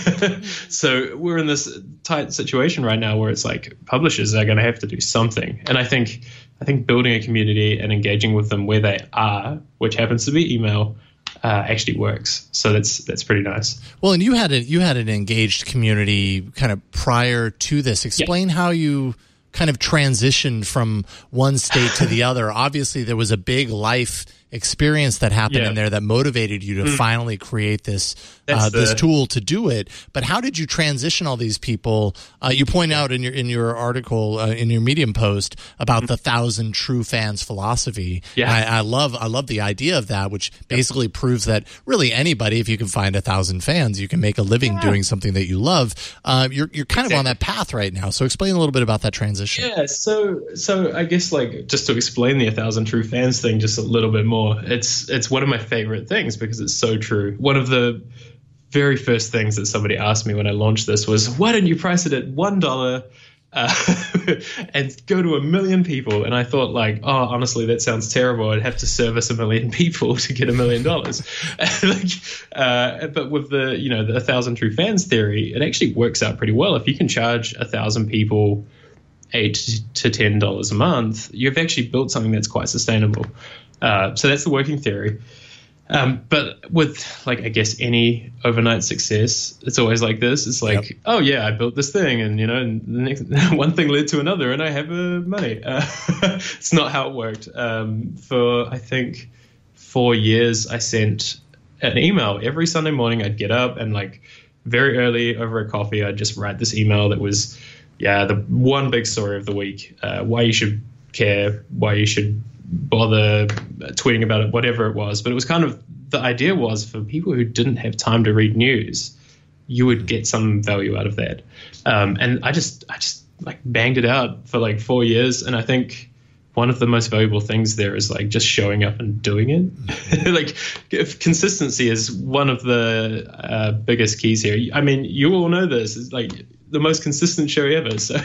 H: So we're in this tight situation right now where it's like publishers are going to have to do something. And I think, I think building a community and engaging with them where they are, which happens to be email, Uh, actually works. So that's that's pretty nice.
E: Well, and you had a you had an engaged community kind of prior to this. Explain yeah. how you kind of transitioned from one state to the other. Obviously, there was a big life experience that happened yeah. in there that motivated you to mm. finally create this uh, the, this tool to do it. But how did you transition all these people? Uh, you point out in your in your article uh, in your Medium post about mm. the thousand true fans philosophy. Yeah, I, I love I love the idea of that, which basically yep. proves that really anybody, if you can find a thousand fans, you can make a living yeah. doing something that you love. Uh, you're you're kind exactly. of on that path right now. So explain a little bit about that transition.
H: Yeah. So so I guess like just to explain the a thousand true fans thing just a little bit more. It's it's one of my favorite things because it's so true. One of the very first things that somebody asked me when I launched this was, why don't you price it at one dollar uh, and go to a million people? And I thought, like, oh, honestly, that sounds terrible. I'd have to service a million people to get a million dollars. like, uh, but with the, you know, the a thousand true fans theory, it actually works out pretty well. If you can charge a thousand people eight to ten dollars a month, you've actually built something that's quite sustainable. Uh, so that's the working theory. Um, but with, like, I guess any overnight success, it's always like this. It's like, yep. oh, yeah, I built this thing, and, you know, and the next, one thing led to another, and I have uh, money. Uh, it's not how it worked. Um, for, I think, four years, I sent an email every Sunday morning. I'd get up and, like, very early over a coffee, I'd just write this email that was, yeah, the one big story of the week, uh, why you should care, why you should bother tweeting about it, whatever it was. But it was kind of, the idea was for people who didn't have time to read news, you would get some value out of that. Um, and I just, I just like banged it out for like four years. And I think one of the most valuable things there is like just showing up and doing it. Like, if consistency is one of the uh, biggest keys here. I mean, you all know this. It's like the most consistent show ever. So,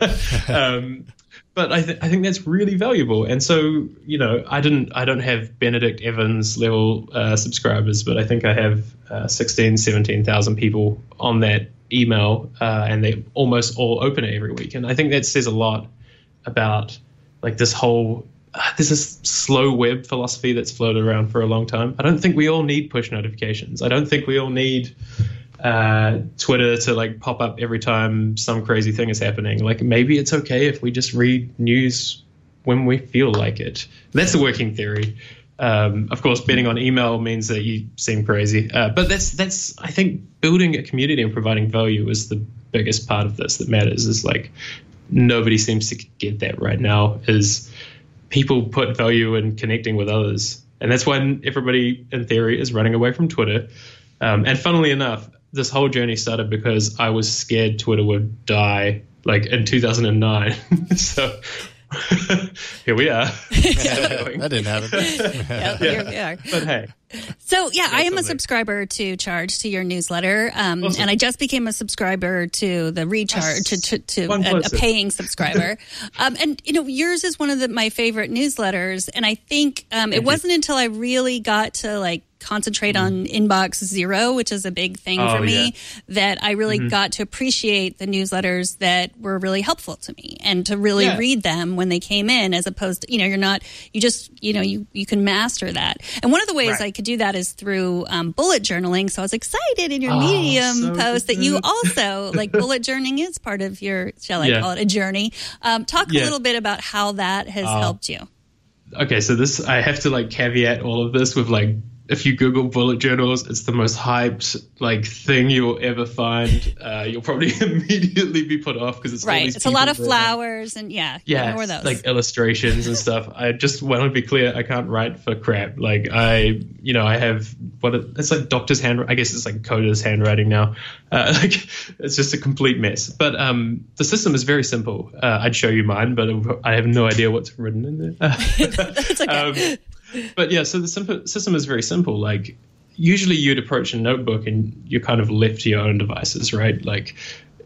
H: um, But I, th- I think that's really valuable. And so, you know, I didn't, I don't have Benedict Evans level uh, subscribers, but I think I have uh, sixteen, seventeen thousand people on that email, uh, and they almost all open it every week. And I think that says a lot about like this whole, uh, there's this slow web philosophy that's floated around for a long time. I don't think we all need push notifications. I don't think we all need uh, Twitter to like pop up every time some crazy thing is happening. Like, maybe it's okay if we just read news when we feel like it. That's the working theory. Um, of course, betting on email means that you seem crazy. Uh, but that's, that's, I think building a community and providing value is the biggest part of this that matters, is like nobody seems to get that right now, is people put value in connecting with others. And that's why everybody, in theory, is running away from Twitter. Um, and funnily enough, this whole journey started because I was scared Twitter would die, like in two thousand nine. So here we are.
E: That didn't happen.
A: yeah, here we are.
H: But hey.
A: So, yeah, I am a subscriber to Charge, to your newsletter. Um, awesome. And I just became a subscriber to the Recharge, to, to, to a, a paying subscriber. um, and, you know, yours is one of the, my favorite newsletters. And I think um, it wasn't until I really got to, like, concentrate mm-hmm. on Inbox Zero, which is a big thing oh, for me, yeah. that I really mm-hmm. got to appreciate the newsletters that were really helpful to me and to really yeah. read them when they came in, as opposed to, you know, you're not, you just, you know, you, you can master that. And one of the ways right. I could do that is through um, bullet journaling. So I was excited in your oh, Medium so post good. that you also, like, bullet journaling is part of your, shall I yeah. call it, a journey. Um, talk yeah. a little bit about how that has uh, helped you.
H: Okay, so this, I have to, like, caveat all of this with, like, if you Google bullet journals, it's the most hyped like thing you'll ever find. Uh, you'll probably immediately be put off because it's
A: right.
H: all these
A: it's a lot of
H: that,
A: flowers and yeah,
H: yeah,
A: ignore those.
H: Like illustrations and stuff. I just want to be clear. I can't write for crap. Like I, you know, I have what it, it's like doctor's hand. I guess it's like coder's handwriting now. Uh, like it's just a complete mess. But um, the system is very simple. Uh, I'd show you mine, but I have no idea what's written in there.
A: That's okay.
H: Um, But yeah, so the simple, system is very simple. Like usually you'd approach a notebook and you're kind of left to your own devices, right? Like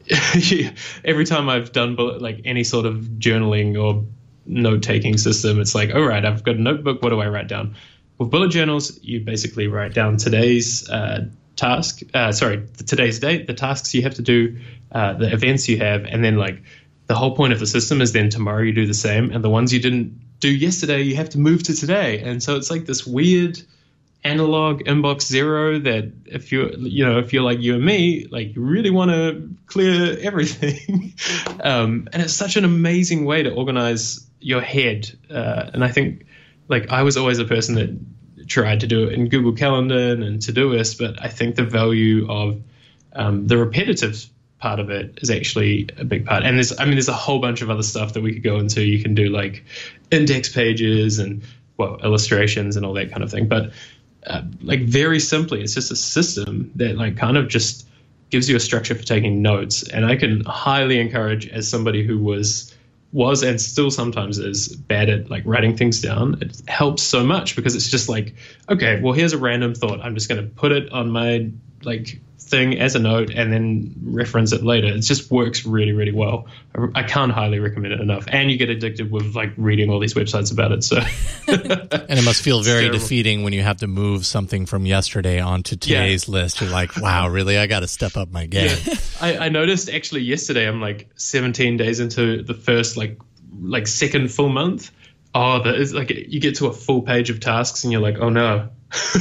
H: every time I've done like any sort of journaling or note-taking system, it's like, all right, I've got a notebook. What do I write down? With bullet journals, you basically write down today's uh, task, uh, sorry, today's date, the tasks you have to do, uh, the events you have, and then like the whole point of the system is then tomorrow you do the same, and the ones you didn't do yesterday, you have to move to today. And so it's like this weird analog inbox zero that if you're, you know, if you're like you and me, like you really want to clear everything. um, and it's such an amazing way to organize your head. Uh, and I think like I was always a person that tried to do it in Google Calendar and Todoist, but I think the value of um, the repetitive part of it is actually a big part. And there's, I mean, there's a whole bunch of other stuff that we could go into. You can do like index pages and, well, illustrations and all that kind of thing. But uh, like very simply, it's just a system that like kind of just gives you a structure for taking notes. And I can highly encourage, as somebody who was, was and still sometimes is bad at like writing things down, it helps so much because it's just like, okay, well, here's a random thought. I'm just going to put it on my like thing as a note and then reference it later. It just works really, really well. I, I can't highly recommend it enough. And you get addicted with like reading all these websites about it. So,
E: and it must feel very defeating when you have to move something from yesterday onto today's yeah. list. You're like, wow, really? I got to step up my game.
H: Yeah. I, I noticed actually yesterday, I'm like seventeen days into the first like like second full month. Oh, that is like you get to a full page of tasks and you're like, oh no.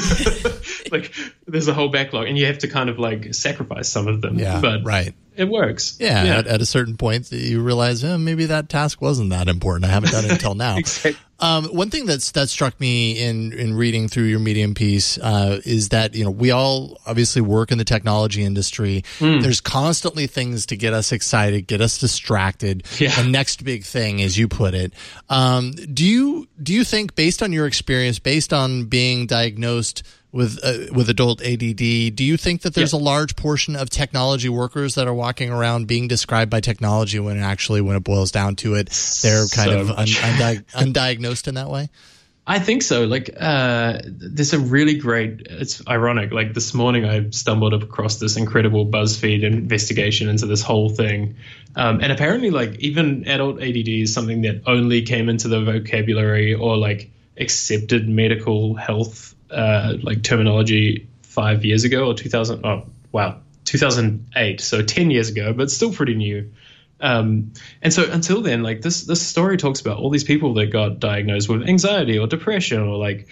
H: Like there's a whole backlog and you have to kind of like sacrifice some of them.
E: Yeah,
H: but
E: right.
H: It works.
E: Yeah, yeah. At, at a certain point you realize eh, maybe that task wasn't that important. I haven't done it until now.
H: Exactly.
E: Um, one thing that's that struck me in in reading through your Medium piece uh, is that you know we all obviously work in the technology industry. Mm. There's constantly things to get us excited, get us distracted.
H: Yeah.
E: The next big thing, as you put it. Um, do you do you think, based on your experience, based on being diagnosed with uh, with adult A D D, do you think that there's yep. a large portion of technology workers that are walking around being described by technology when actually, when it boils down to it, they're kind so of un- undi- undiagnosed in that way?
H: I think so. Like, uh, there's a really great, it's ironic. Like this morning I stumbled across this incredible BuzzFeed investigation into this whole thing. Um, and apparently like even adult A D D is something that only came into the vocabulary or like accepted medical health uh, like terminology five years ago or two thousand. Oh, wow. two thousand eight. So ten years ago, but still pretty new. Um, and so until then, like this, this story talks about all these people that got diagnosed with anxiety or depression or like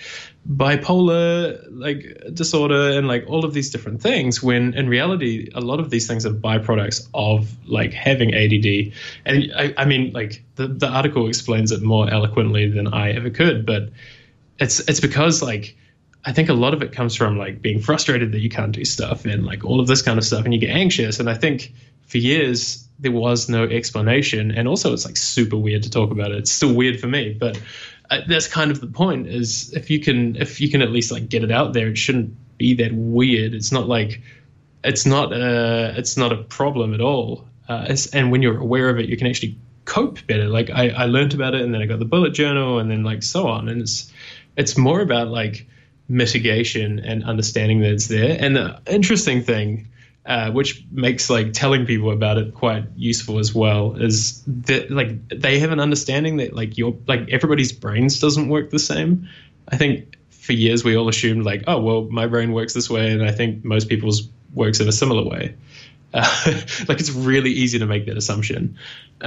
H: bipolar like disorder and like all of these different things, when in reality, a lot of these things are byproducts of like having A D D. And I, I mean, like the, the article explains it more eloquently than I ever could, but it's, it's because like, I think a lot of it comes from like being frustrated that you can't do stuff and like all of this kind of stuff and you get anxious. And I think for years, there was no explanation. And also it's like super weird to talk about it. It's still weird for me, but uh, that's kind of the point, is if you can, if you can at least like get it out there, it shouldn't be that weird. It's not like, it's not a, it's not a problem at all. Uh, it's, and when you're aware of it, you can actually cope better. Like I, I learned about it, and then I got the bullet journal, and then like so on. And it's, it's more about like mitigation and understanding that it's there. And the interesting thing, uh, which makes like telling people about it quite useful as well, is that like they have an understanding that like your, like everybody's brains doesn't work the same. I think for years we all assumed like, oh, well, my brain works this way, and I think most people's works in a similar way. Uh, like it's really easy to make that assumption.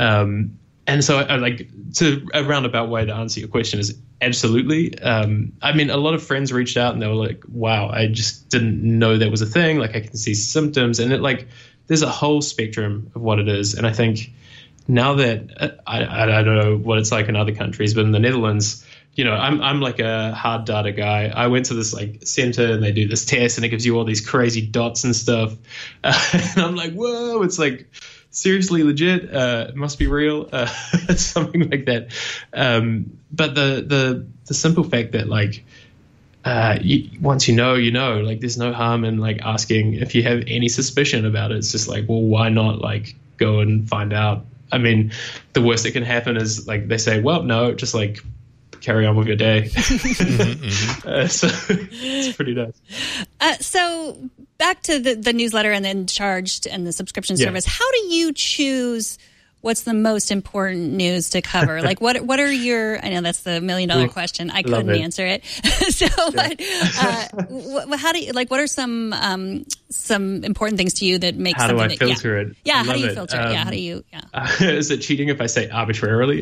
H: Um, and so I, I like to a roundabout way to answer your question is absolutely. Um, I mean, a lot of friends reached out and they were like, wow, I just didn't know that was a thing. Like I can see symptoms, and it like, there's a whole spectrum of what it is. And I think now that uh, I, I, I don't know what it's like in other countries, but in the Netherlands, you know, I'm I'm like a hard data guy. I went to this like center and they do this test and it gives you all these crazy dots and stuff. Uh, and I'm like, whoa, it's like seriously legit. Uh, it must be real. Uh, something like that. Um, but the the the simple fact that like uh, you, once you know, you know, like there's no harm in like asking if you have any suspicion about it. It's just like, well, why not like go and find out? I mean, the worst that can happen is like they say, well, no, just like carry on with your day. mm-hmm, mm-hmm. Uh, so it's pretty nice.
A: Uh, so back to the, the newsletter and then Charged and the subscription
H: yeah.
A: service. How do you choose what's the most important news to cover? Like what what are your, I know that's the million dollar question. I couldn't it. answer it. so yeah. but, uh, wh- how do you, like, what are some um, some important things to you that make
H: how
A: something
H: do I
A: that,
H: filter
A: yeah.
H: it?
A: Yeah,
H: I
A: how do you
H: it.
A: filter
H: um,
A: it? Yeah, how do you, yeah.
H: Uh, is it cheating if I say arbitrarily?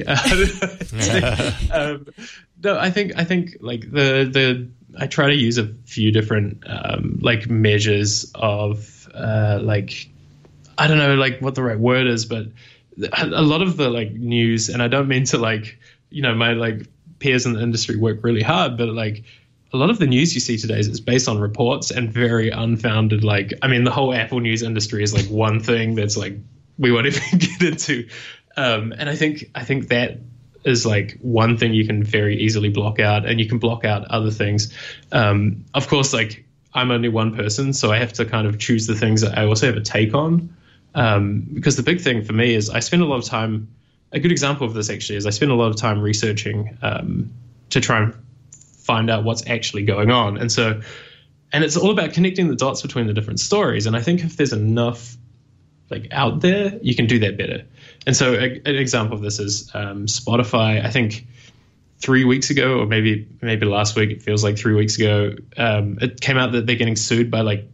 H: um, no, I think, I think like the, the, I try to use a few different um, like measures of uh, like, I don't know like what the right word is, but a lot of the like news, and I don't mean to like, you know, my like peers in the industry work really hard, but like a lot of the news you see today is based on reports and very unfounded. Like, I mean, the whole Apple news industry is like one thing that's like, we won't even get into. Um, and I think, I think that is like one thing you can very easily block out, and you can block out other things. Um, of course, like I'm only one person, so I have to kind of choose the things that I also have a take on. Um, because the big thing for me is I spend a lot of time, a good example of this actually is I spend a lot of time researching um, to try and find out what's actually going on. And so, and it's all about connecting the dots between the different stories. And I think if there's enough like out there, you can do that better. And so a, an example of this is um, Spotify. I think three weeks ago, or maybe, maybe last week, it feels like three weeks ago, um, it came out that they're getting sued by like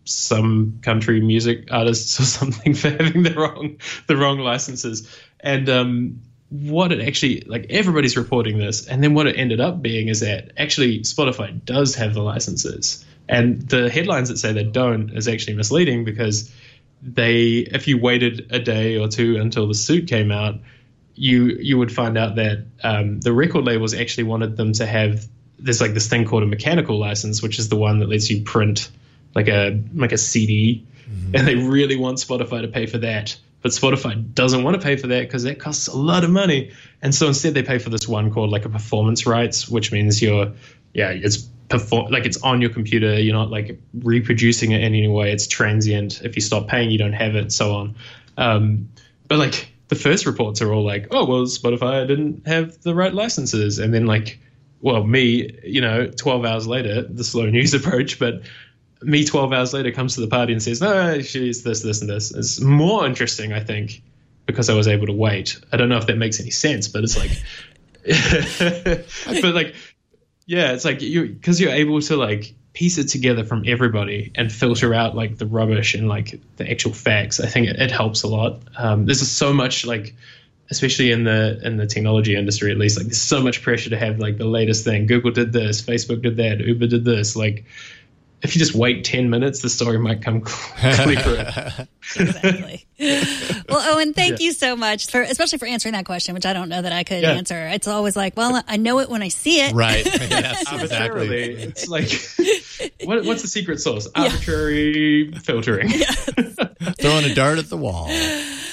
H: some country music artists or something for having the wrong the wrong licenses. And um what it actually, like everybody's reporting this, and then what it ended up being is that actually Spotify does have the licenses, and the headlines that say they don't is actually misleading, because they, if you waited a day or two until the suit came out, you you would find out that um the record labels actually wanted them to have, there's like this thing called a mechanical license, which is the one that lets you print like a like a C D, mm-hmm. and they really want Spotify to pay for that. But Spotify doesn't want to pay for that because that costs a lot of money. And so instead they pay for this one called like a performance rights, which means you're, yeah, it's perform like it's on your computer. You're not like reproducing it in any way. It's transient. If you stop paying, you don't have it, so on. Um, but like the first reports are all like, oh, well, Spotify didn't have the right licenses. And then like, well, me, you know, twelve hours later, the slow news approach, but me twelve hours later comes to the party and says, no, she's this, this, and this. It's more interesting, I think, because I was able to wait. I don't know if that makes any sense, but it's like, but like, yeah, it's like you, because you're able to like piece it together from everybody and filter out like the rubbish and like the actual facts. I think it, it helps a lot. Um, there's just so much like, especially in the in the technology industry, at least, like there's so much pressure to have like the latest thing. Google did this, Facebook did that, Uber did this, like. If you just wait ten minutes, the story might come clearer.
A: Exactly. Well, Owen, thank yeah. you so much, for, especially for answering that question, which I don't know that I could yeah. answer. It's always like, well, I know it when I see it.
E: Right. Yes, exactly.
H: It's like, what, what's the secret sauce? Arbitrary yeah. filtering.
A: Yes.
E: Throwing a dart at the wall.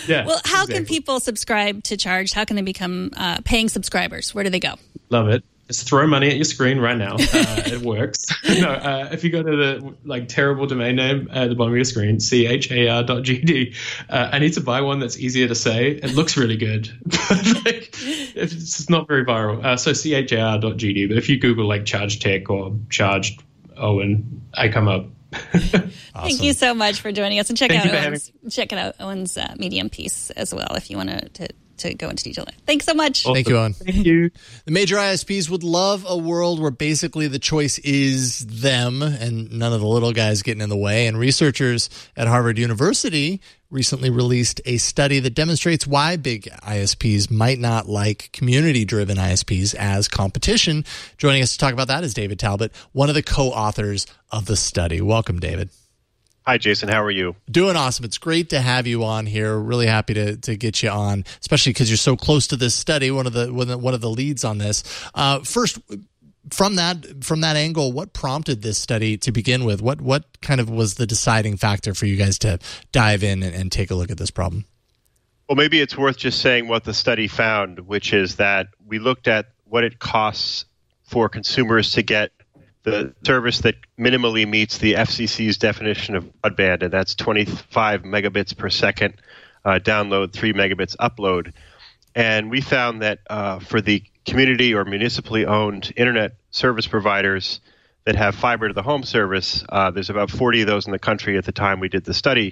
H: Yeah.
A: Well, how
H: exactly.
A: can people subscribe to Charged? How can they become uh, paying subscribers? Where do they go?
H: Love it. Just throw money at your screen right now. Uh, it works. no, uh, if you go to the like terrible domain name at the bottom of your screen, C H A R dot G D, uh, I need to buy one that's easier to say. It looks really good, but like, it's not very viral. Uh, so C H A R dot G D. But if you Google like Charged Tech or Charged Owen, I come up.
A: Awesome. Thank you so much for joining us, and check
H: Thank
A: out Owen's, check out Owen's uh, Medium piece as well if you want to. to go into detail. Thanks so much.
E: Awesome. Thank you, Owen.
H: Thank you.
E: The major I S Ps would love a world where basically the choice is them and none of the little guys getting in the way. And researchers at Harvard University recently released a study that demonstrates why big I S Ps might not like community-driven I S Ps as competition. Joining us to talk about that is David Talbot, one of the co-authors of the study. Welcome, David.
I: Hi, Jason. How are you?
E: Doing awesome. It's great to have you on here. Really happy to to get you on, especially because you're so close to this study. One of the one of the leads on this. Uh, first, from that from that angle, what prompted this study to begin with? What what kind of was the deciding factor for you guys to dive in and, and take a look at this problem?
I: Well, maybe it's worth just saying what the study found, which is that we looked at what it costs for consumers to get the service that minimally meets the F C C's definition of broadband, and that's twenty-five megabits per second uh, download, three megabits upload. And we found that uh, for the community or municipally owned internet service providers that have fiber to the home service, uh, there's about forty of those in the country at the time we did the study.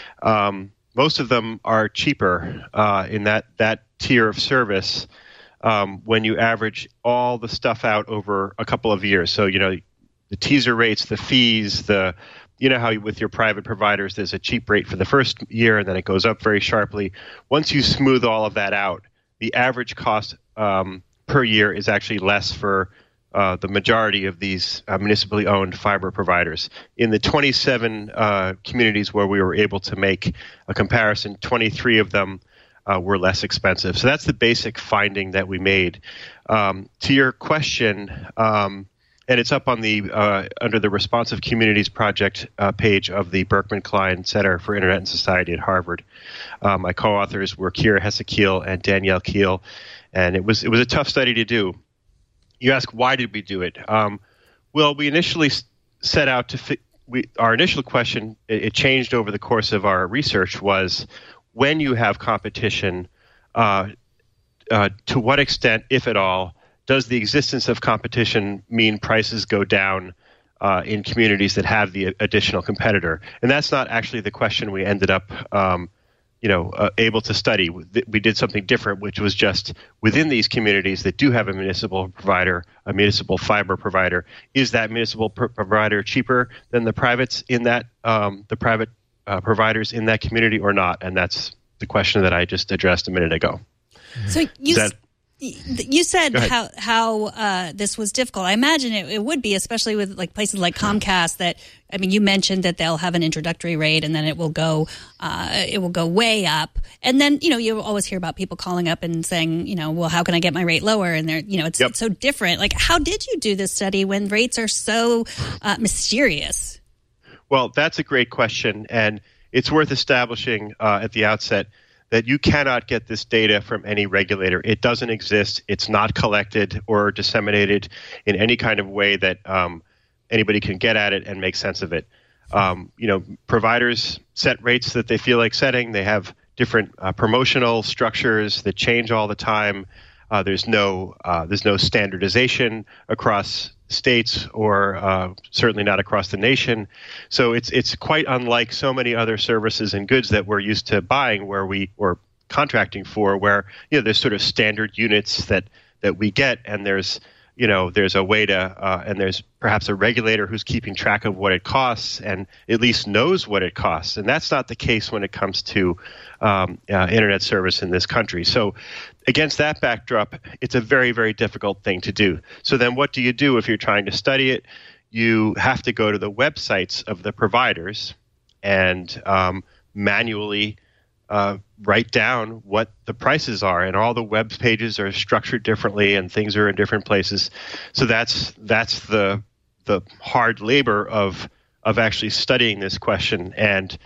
I: Um, most of them are cheaper uh, in that, that tier of service. Um, when you average all the stuff out over a couple of years. So, you know, the teaser rates, the fees, the, you know how you, with your private providers, there's a cheap rate for the first year and then it goes up very sharply. Once you smooth all of that out, the average cost um, per year is actually less for uh, the majority of these uh, municipally owned fiber providers. In the twenty-seven uh, communities where we were able to make a comparison, twenty-three of them Uh, were less expensive. So that's the basic finding that we made. Um, to your question, um, and it's up on the uh, under the Responsive Communities Project uh, page of the Berkman Klein Center for Internet and Society at Harvard. Uh, my co-authors were Kira Hesse-Kiel and Danielle Kiel, and it was it was a tough study to do. You ask, why did we do it? Um, well, we initially set out to fi- we our initial question, it, it changed over the course of our research, was when you have competition, uh, uh, to what extent, if at all, does the existence of competition mean prices go down uh, in communities that have the additional competitor? And that's not actually the question we ended up, um, you know, uh, able to study. We did something different, which was just within these communities that do have a municipal provider, a municipal fiber provider, is that municipal pr- provider cheaper than the privates in that um, the private Uh, providers in that community or not? And that's the question that I just addressed a minute ago.
A: So you
I: that,
A: you said how how uh, this was difficult. I imagine it, it would be, especially with like places like Comcast. That I mean, you mentioned that they'll have an introductory rate and then it will go uh, it will go way up. And then you know you always hear about people calling up and saying, you know, well, how can I get my rate lower? And they're you know it's,
I: yep.
A: it's so different. Like, how did you do this study when rates are so uh, mysterious?
I: Well, that's a great question, and it's worth establishing uh, at the outset that you cannot get this data from any regulator. It doesn't exist. It's not collected or disseminated in any kind of way that um, anybody can get at it and make sense of it. Um, you know, providers set rates that they feel like setting. They have different uh, promotional structures that change all the time. Uh, there's no uh, there's no standardization across states or uh, certainly not across the nation. So it's it's quite unlike so many other services and goods that we're used to buying where we or contracting for, where you know there's sort of standard units that that we get, and there's you know there's a way to uh, and there's perhaps a regulator who's keeping track of what it costs and at least knows what it costs. And that's not the case when it comes to um, uh, internet service in this country. So against that backdrop, it's a very, very difficult thing to do. So then what do you do if you're trying to study it? You have to go to the websites of the providers and um, manually uh, write down what the prices are. And all the web pages are structured differently and things are in different places. So that's that's the the hard labor of of actually studying this question. And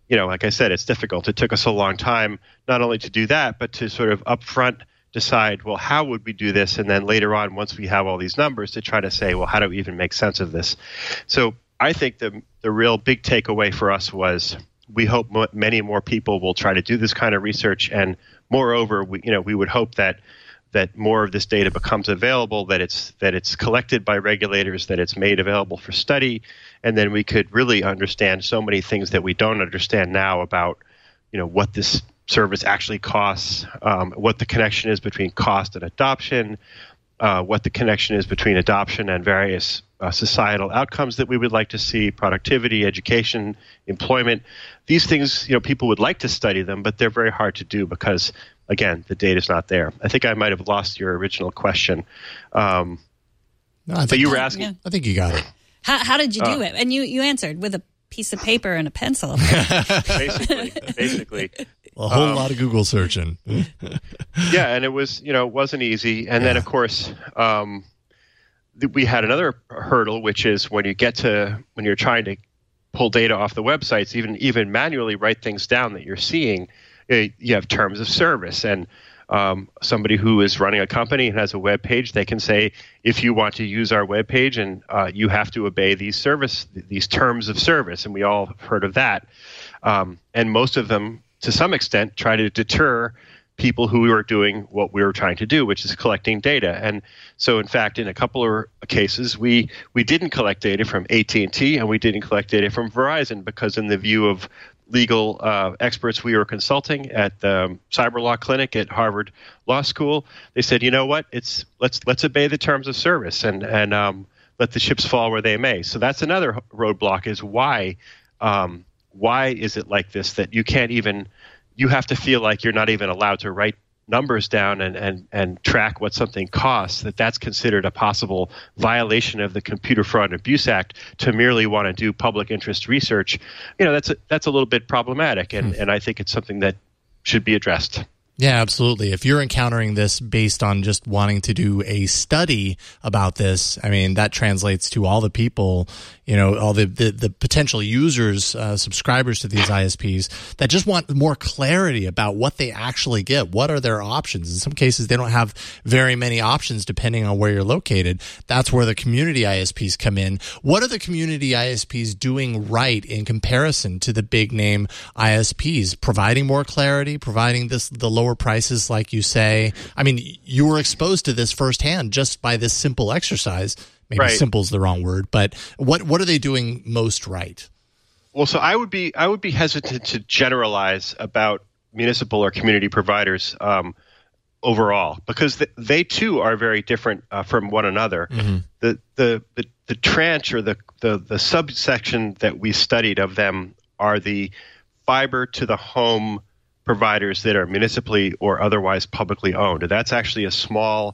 I: you know, like I said, it's difficult. It took us a long time not only to do that, but to sort of upfront decide, well, how would we do this? And then later on, once we have all these numbers, to try to say, well, how do we even make sense of this? So I think the the real big takeaway for us was we hope m- many more people will try to do this kind of research. And moreover, we, you know, we would hope that that more of this data becomes available, that it's that it's collected by regulators, that it's made available for study, and then we could really understand so many things that we don't understand now about, you know, what this service actually costs, um, what the connection is between cost and adoption, uh, what the connection is between adoption and various uh, societal outcomes that we would like to see, productivity, education, employment. These things, you know, people would like to study them, but they're very hard to do because, again, the data is not there. I think I might have lost your original question. Um,
E: no, I think,
I: but you were asking.
E: Yeah. I think you got it.
A: How, how did you do
I: uh,
A: it? And you, you answered with a piece of paper and a pencil.
I: basically, basically.
E: A whole
I: um,
E: lot of Google searching.
I: Yeah, and it was, you know, it wasn't easy. And yeah. then, of course, um, th- we had another hurdle, which is when you get to, when you're trying to pull data off the websites, even even manually write things down that you're seeing, you have terms of service. And um, somebody who is running a company and has a web page, they can say, if you want to use our web page, and uh, you have to obey these service, these terms of service. And we all have heard of that. Um, and most of them, to some extent, try to deter people who are doing what we were trying to do, which is collecting data. And so, in fact, in a couple of cases, we we didn't collect data from A T and T and we didn't collect data from Verizon because in the view of legal uh, experts we were consulting at the Cyber Law Clinic at Harvard Law School, they said, you know what, it's let's let's obey the terms of service and, and um, let the chips fall where they may. So that's another roadblock is why um, why is it like this, that you can't even, you have to feel like you're not even allowed to write numbers down and, and, and track what something costs, that that's considered a possible violation of the Computer Fraud and Abuse Act to merely want to do public interest research. You know, that's a, that's a little bit problematic, and, and I think it's something that should be addressed.
E: Yeah, absolutely. If you're encountering this based on just wanting to do a study about this, I mean, that translates to all the people, you know, all the, the, the potential users, uh, subscribers to these I S Ps that just want more clarity about what they actually get. What are their options? In some cases, they don't have very many options depending on where you're located. That's where the community I S Ps come in. What are the community I S Ps doing right in comparison to the big name I S Ps? Providing more clarity, providing this, the lower prices, like you say. I mean, you were exposed to this firsthand just by this simple exercise. Maybe
I: right.
E: simple is the wrong word, but what what are they doing most right?
I: Well, so I would be I would be hesitant to generalize about municipal or community providers um, overall, because th- they too are very different uh, from one another. Mm-hmm. The, the the the tranche or the, the the subsection that we studied of them are the fiber to the home providers that are municipally or otherwise publicly owned. And that's actually a small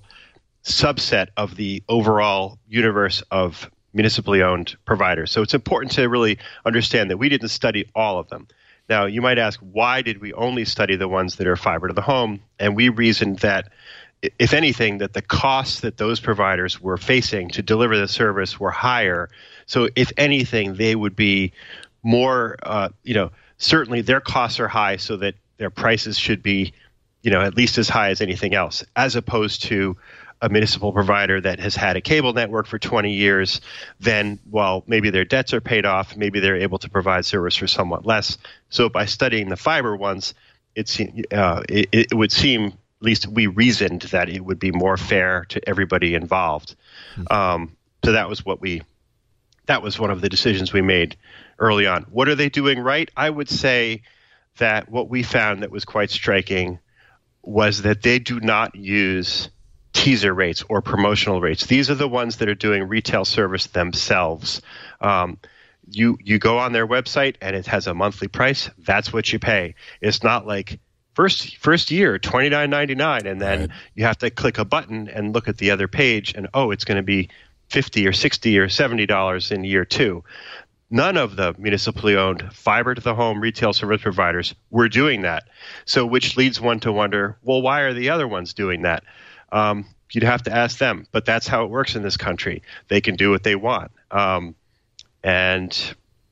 I: subset of the overall universe of municipally owned providers. So it's important to really understand that we didn't study all of them. Now, you might ask, why did we only study the ones that are fiber to the home? And we reasoned that, if anything, that the costs that those providers were facing to deliver the service were higher. So if anything, they would be more, uh, you know, certainly their costs are high so that their prices should be, you know, at least as high as anything else, as opposed to a municipal provider that has had a cable network for twenty years. Then, while maybe their debts are paid off, maybe they're able to provide service for somewhat less. So by studying the fiber ones, it's, uh, it, it would seem, at least we reasoned, that it would be more fair to everybody involved. Mm-hmm. Um, so that was what we, that was one of the decisions we made early on. What are they doing right? I would say that what we found that was quite striking was that they do not use teaser rates or promotional rates. These are the ones that are doing retail service themselves. Um, you you go on their website and it has a monthly price. That's what you pay. It's not like first first year twenty-nine ninety-nine, and then right. you have to click a button and look at the other page, and oh, it's going to be fifty or sixty or seventy dollars in year two. None of the municipally owned fiber to the home retail service providers were doing that. So which leads one to wonder, well, why are the other ones doing that? Um, you'd have to ask them, but that's how it works in this country. They can do what they want. Um, and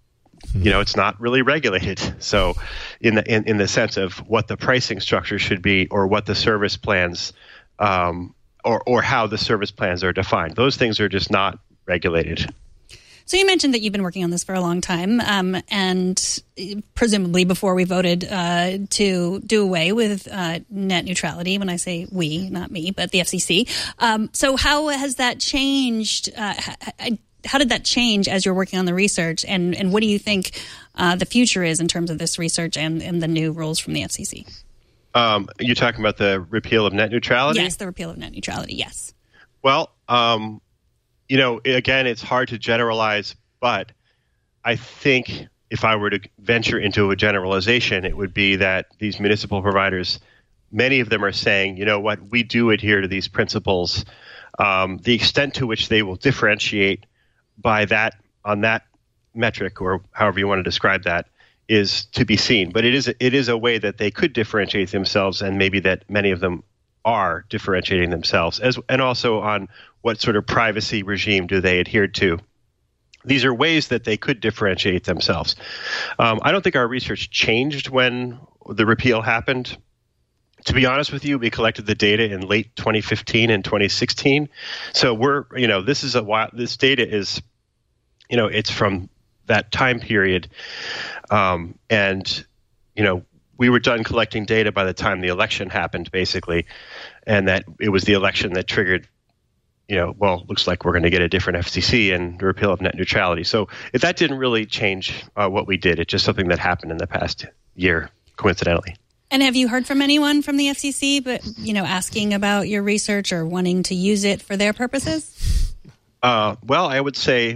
I: you know, it's not really regulated. So in the in, in the sense of what the pricing structure should be, or what the service plans, um, or or how the service plans are defined, those things are just not regulated.
A: So you mentioned that you've been working on this for a long time, um, and presumably before we voted uh, to do away with uh, net neutrality. When I say we, not me, but the F C C. Um, so how has that changed? Uh, how did that change as you're working on the research? And, and what do you think uh, the future is in terms of this research and, and the new rules from the F C C?
I: Um, you're talking about the repeal of net neutrality?
A: Yes, the repeal of net neutrality, yes.
I: Well, um, you know, again, it's hard to generalize, but I think if I were to venture into a generalization, it would be that these municipal providers, many of them are saying, you know what, we do adhere to these principles. Um, the extent to which they will differentiate by that on that metric, or however you want to describe that, is to be seen. But it is it is a way that they could differentiate themselves, and maybe that many of them are differentiating themselves, as and also on what sort of privacy regime do they adhere to. These are ways that they could differentiate themselves. Um, I don't think our research changed when the repeal happened. To be honest with you, we collected the data in late twenty fifteen and twenty sixteen. So we're, you know, this is a while, this data is, you know, it's from that time period. Um, and, you know, we were done collecting data by the time the election happened, basically. And that it was the election that triggered, you know, well, looks like we're going to get a different F C C and the repeal of net neutrality. So if that didn't really change uh, what we did. It's just something that happened in the past year, coincidentally.
A: And have you heard from anyone from the F C C, but, you know, asking about your research or wanting to use it for their purposes?
I: Uh, well, I would say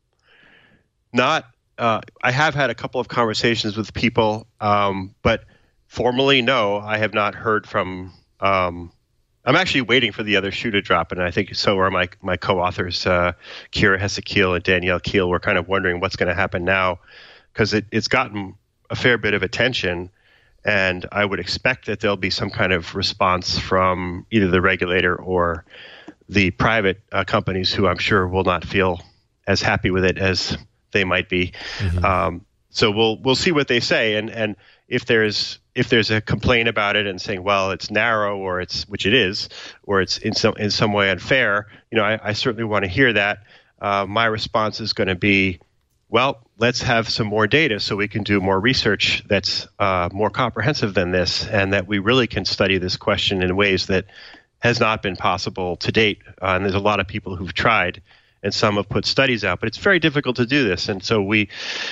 I: not. Uh, I have had a couple of conversations with people, um, but formally, no, I have not heard from. Um, I'm actually waiting for the other shoe to drop, and I think so are my my co-authors, uh, Kira Hesekiel and Danielle Keel. We're kind of wondering what's going to happen now, because it, it's gotten a fair bit of attention. And I would expect that there'll be some kind of response from either the regulator or the private uh, companies, who I'm sure will not feel as happy with it as they might be. Mm-hmm. Um, so we'll we'll see what they say, and and if there's if there's a complaint about it and saying, well, it's narrow, or it's which it is, or it's in some in some way unfair, you know, I, I certainly want to hear that. Uh, my response is going to be, well, let's have some more data so we can do more research that's uh, more comprehensive than this, and that we really can study this question in ways that has not been possible to date. Uh, and there's a lot of people who've tried, and some have put studies out, but it's very difficult to do this. And so we,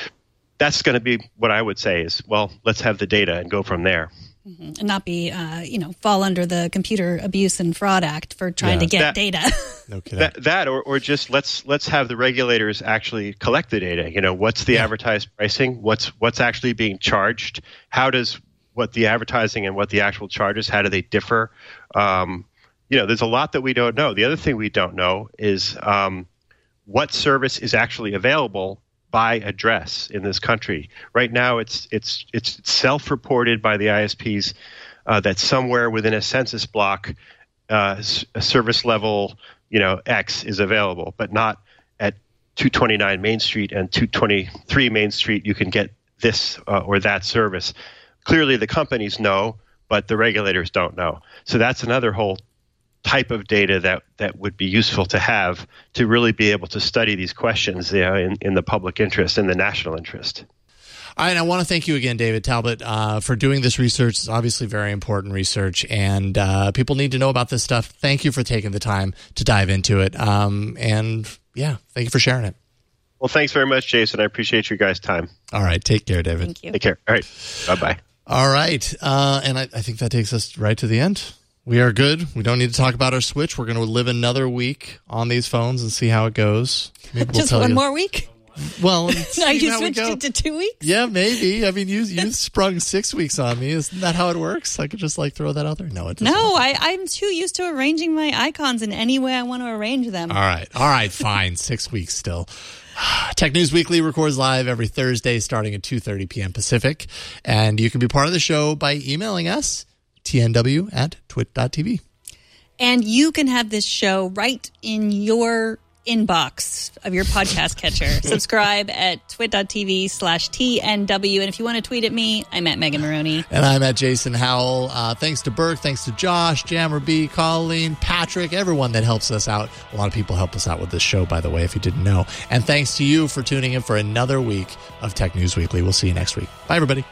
I: that's going to be what I would say is, well, let's have the data and go from there.
A: Mm-hmm. And not be, uh, you know, fall under the Computer Abuse and Fraud Act for trying
I: yeah.
A: to get
I: that,
A: data.
E: No kidding.
I: That, that or, or just let's let's have the regulators actually collect the data. You know, what's the yeah. advertised pricing? What's what's actually being charged? How does what the advertising and what the actual charges, how do they differ? Um, you know, there's a lot that we don't know. The other thing we don't know is um, what service is actually available by address in this country. Right now, it's it's it's self-reported by the I S Ps uh, that somewhere within a census block, uh, a service level, you know, X is available, but not at two twenty-nine Main Street and two twenty-three Main Street. You can get this uh, or that service. Clearly, the companies know, but the regulators don't know. So that's another whole type of data that, that would be useful to have to really be able to study these questions, you know, in, in the public interest, in the national interest.
E: All right, I want to thank you again, David Talbot, uh, for doing this research. It's obviously very important research, and uh, people need to know about this stuff. Thank you for taking the time to dive into it. Um, and, yeah, thank you for sharing it.
I: Well, thanks very much, Jason. I appreciate your guys' time.
E: All right, take care, David.
A: Thank you.
I: Take care. All right, bye-bye.
E: All right, uh, and I, I think that takes us right to the end. We are good. We don't need to talk about our Switch. We're going to live another week on these phones and see how it goes. Maybe we'll
A: Just
E: tell
A: one
E: you.
A: more week?
E: Well,
A: now you switched it to two weeks?
E: Yeah, maybe. I mean, you you sprung six weeks on me. Isn't that how it works? I could just like throw that out there? No, it doesn't.
A: No, I, I'm too used to arranging my icons in any way I want to arrange them.
E: All right. All right, fine. Six weeks still. Tech News Weekly records live every Thursday starting at two thirty p.m. Pacific. And you can be part of the show by emailing us, T N W at twit dot t v.
A: And you can have this show right in your inbox of your podcast catcher. Subscribe at twit.tv slash TNW. And if you want to tweet at me, I'm at Megan Maroney.
E: And I'm at Jason Howell. Uh, thanks to Burke, thanks to Josh, Jammer B, Colleen, Patrick, everyone that helps us out. A lot of people help us out with this show, by the way, if you didn't know. And thanks to you for tuning in for another week of Tech News Weekly. We'll see you next week. Bye, everybody.